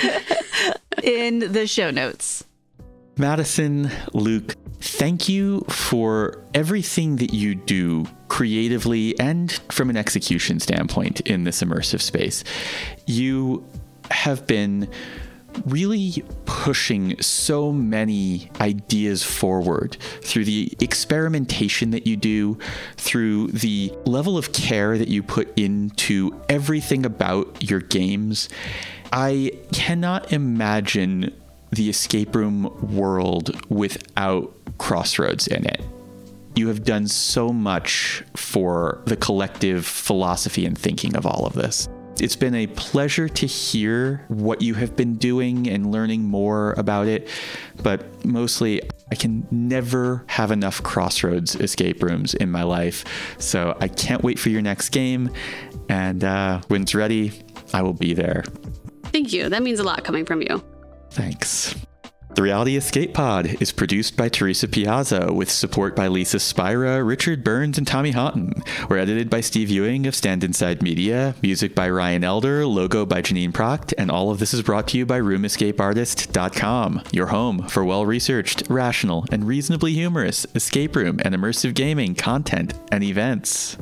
in the show notes. Madison, Luke, thank you for everything that you do creatively and from an execution standpoint in this immersive space. You have been really pushing so many ideas forward through the experimentation that you do, through the level of care that you put into everything about your games. I cannot imagine the escape room world without Crossroads in it. You have done so much for the collective philosophy and thinking of all of this. It's been a pleasure to hear what you have been doing and learning more about it, but mostly I can never have enough Crossroads escape rooms in my life, so I can't wait for your next game, and when it's ready, I will be there. Thank you. That means a lot coming from you. Thanks. The Reality Escape Pod is produced by Teresa Piazza with support by Lisa Spira, Richard Burns, and Tommy Houghton. We're edited by Steve Ewing of Stand Inside Media, music by Ryan Elder, logo by Janine Proct, and all of this is brought to you by RoomEscapeArtist.com, your home for well-researched, rational, and reasonably humorous escape room and immersive gaming content and events.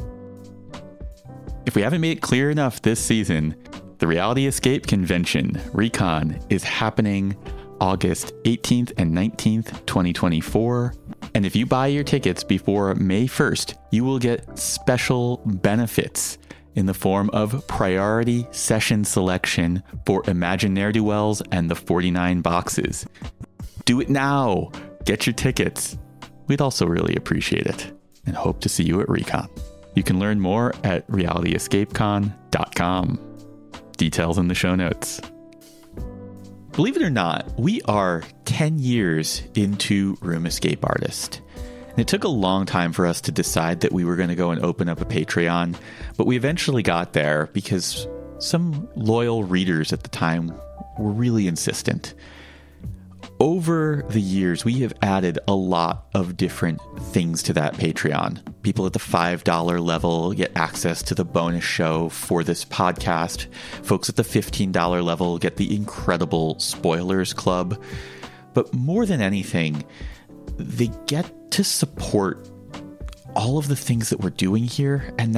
If we haven't made it clear enough this season, the Reality Escape Convention, Recon, is happening August 18th and 19th, 2024. And if you buy your tickets before May 1st, you will get special benefits in the form of priority session selection for Imagine Ne'er-Do-Wells and the 49 boxes. Do it now. Get your tickets. We'd also really appreciate it and hope to see you at Recon. You can learn more at realityescapecon.com. Details in the show notes. Believe it or not, we are 10 years into Room Escape Artist. And it took a long time for us to decide that we were going to go and open up a Patreon, but we eventually got there because some loyal readers at the time were really insistent. Over the years, we have added a lot of different things to that Patreon. People at the $5 level get access to the bonus show for this podcast. Folks at the $15 level get the incredible Spoilers Club. But more than anything, they get to support all of the things that we're doing here. And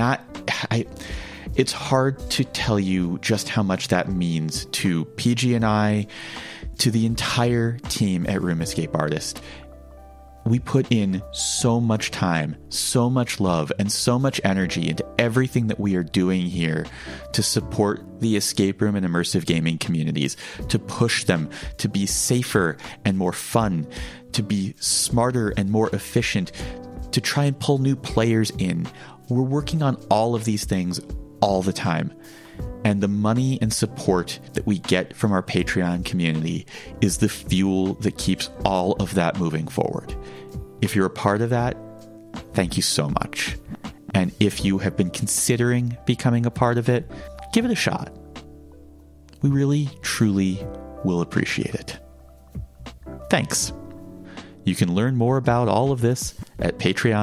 it's hard to tell you just how much that means to PG and I, to the entire team at Room Escape Artist. We put in so much time, so much love, and so much energy into everything that we are doing here to support the escape room and immersive gaming communities, to push them to be safer and more fun, to be smarter and more efficient, to try and pull new players in. We're working on all of these things all the time. And the money and support that we get from our Patreon community is the fuel that keeps all of that moving forward. If you're a part of that, thank you so much. And if you have been considering becoming a part of it, give it a shot. We really, truly will appreciate it. Thanks. You can learn more about all of this at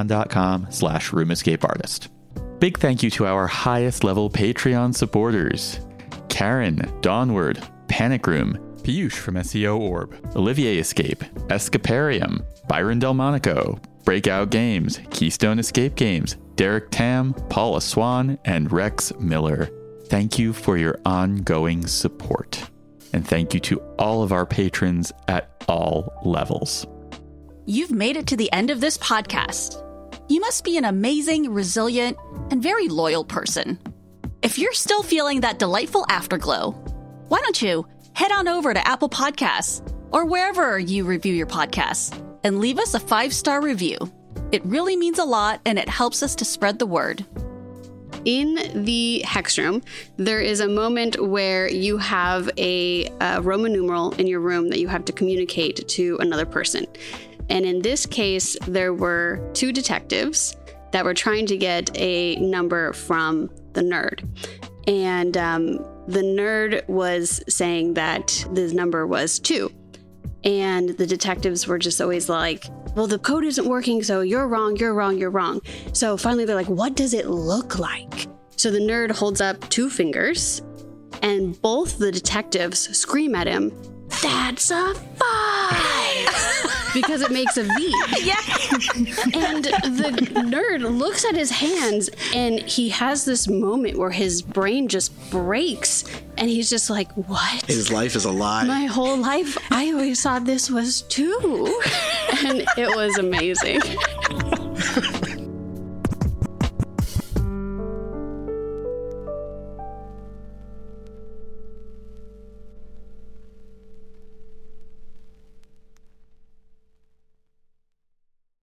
patreon.com/roomescapeartist. Big thank you to our highest level Patreon supporters: Karen, Dawnward, Panic Room, Piyush from SEO Orb, Olivier Escape, Escaparium, Byron Delmonico, Breakout Games, Keystone Escape Games, Derek Tam, Paula Swan, and Rex Miller. Thank you for your ongoing support. And thank you to all of our patrons at all levels. You've made it to the end of this podcast. You must be an amazing, resilient, and very loyal person. If you're still feeling that delightful afterglow, why don't you head on over to Apple Podcasts or wherever you review your podcasts and leave us a 5-star review. It really means a lot and it helps us to spread the word. In the Hex Room, there is a moment where you have a Roman numeral in your room that you have to communicate to another person. And in this case, there were 2 detectives that were trying to get a number from the nerd. And the nerd was saying that the number was 2. And the detectives were just always like, well, the code isn't working, so you're wrong, you're wrong, you're wrong. So finally they're like, what does it look like? So the nerd holds up 2 fingers, and both the detectives scream at him, that's a 5! Because it makes a V. Yeah. And the nerd looks at his hands, and he has this moment where his brain just breaks, and he's just like, what? His life is a lie. My whole life, I always thought this was 2. And it was amazing.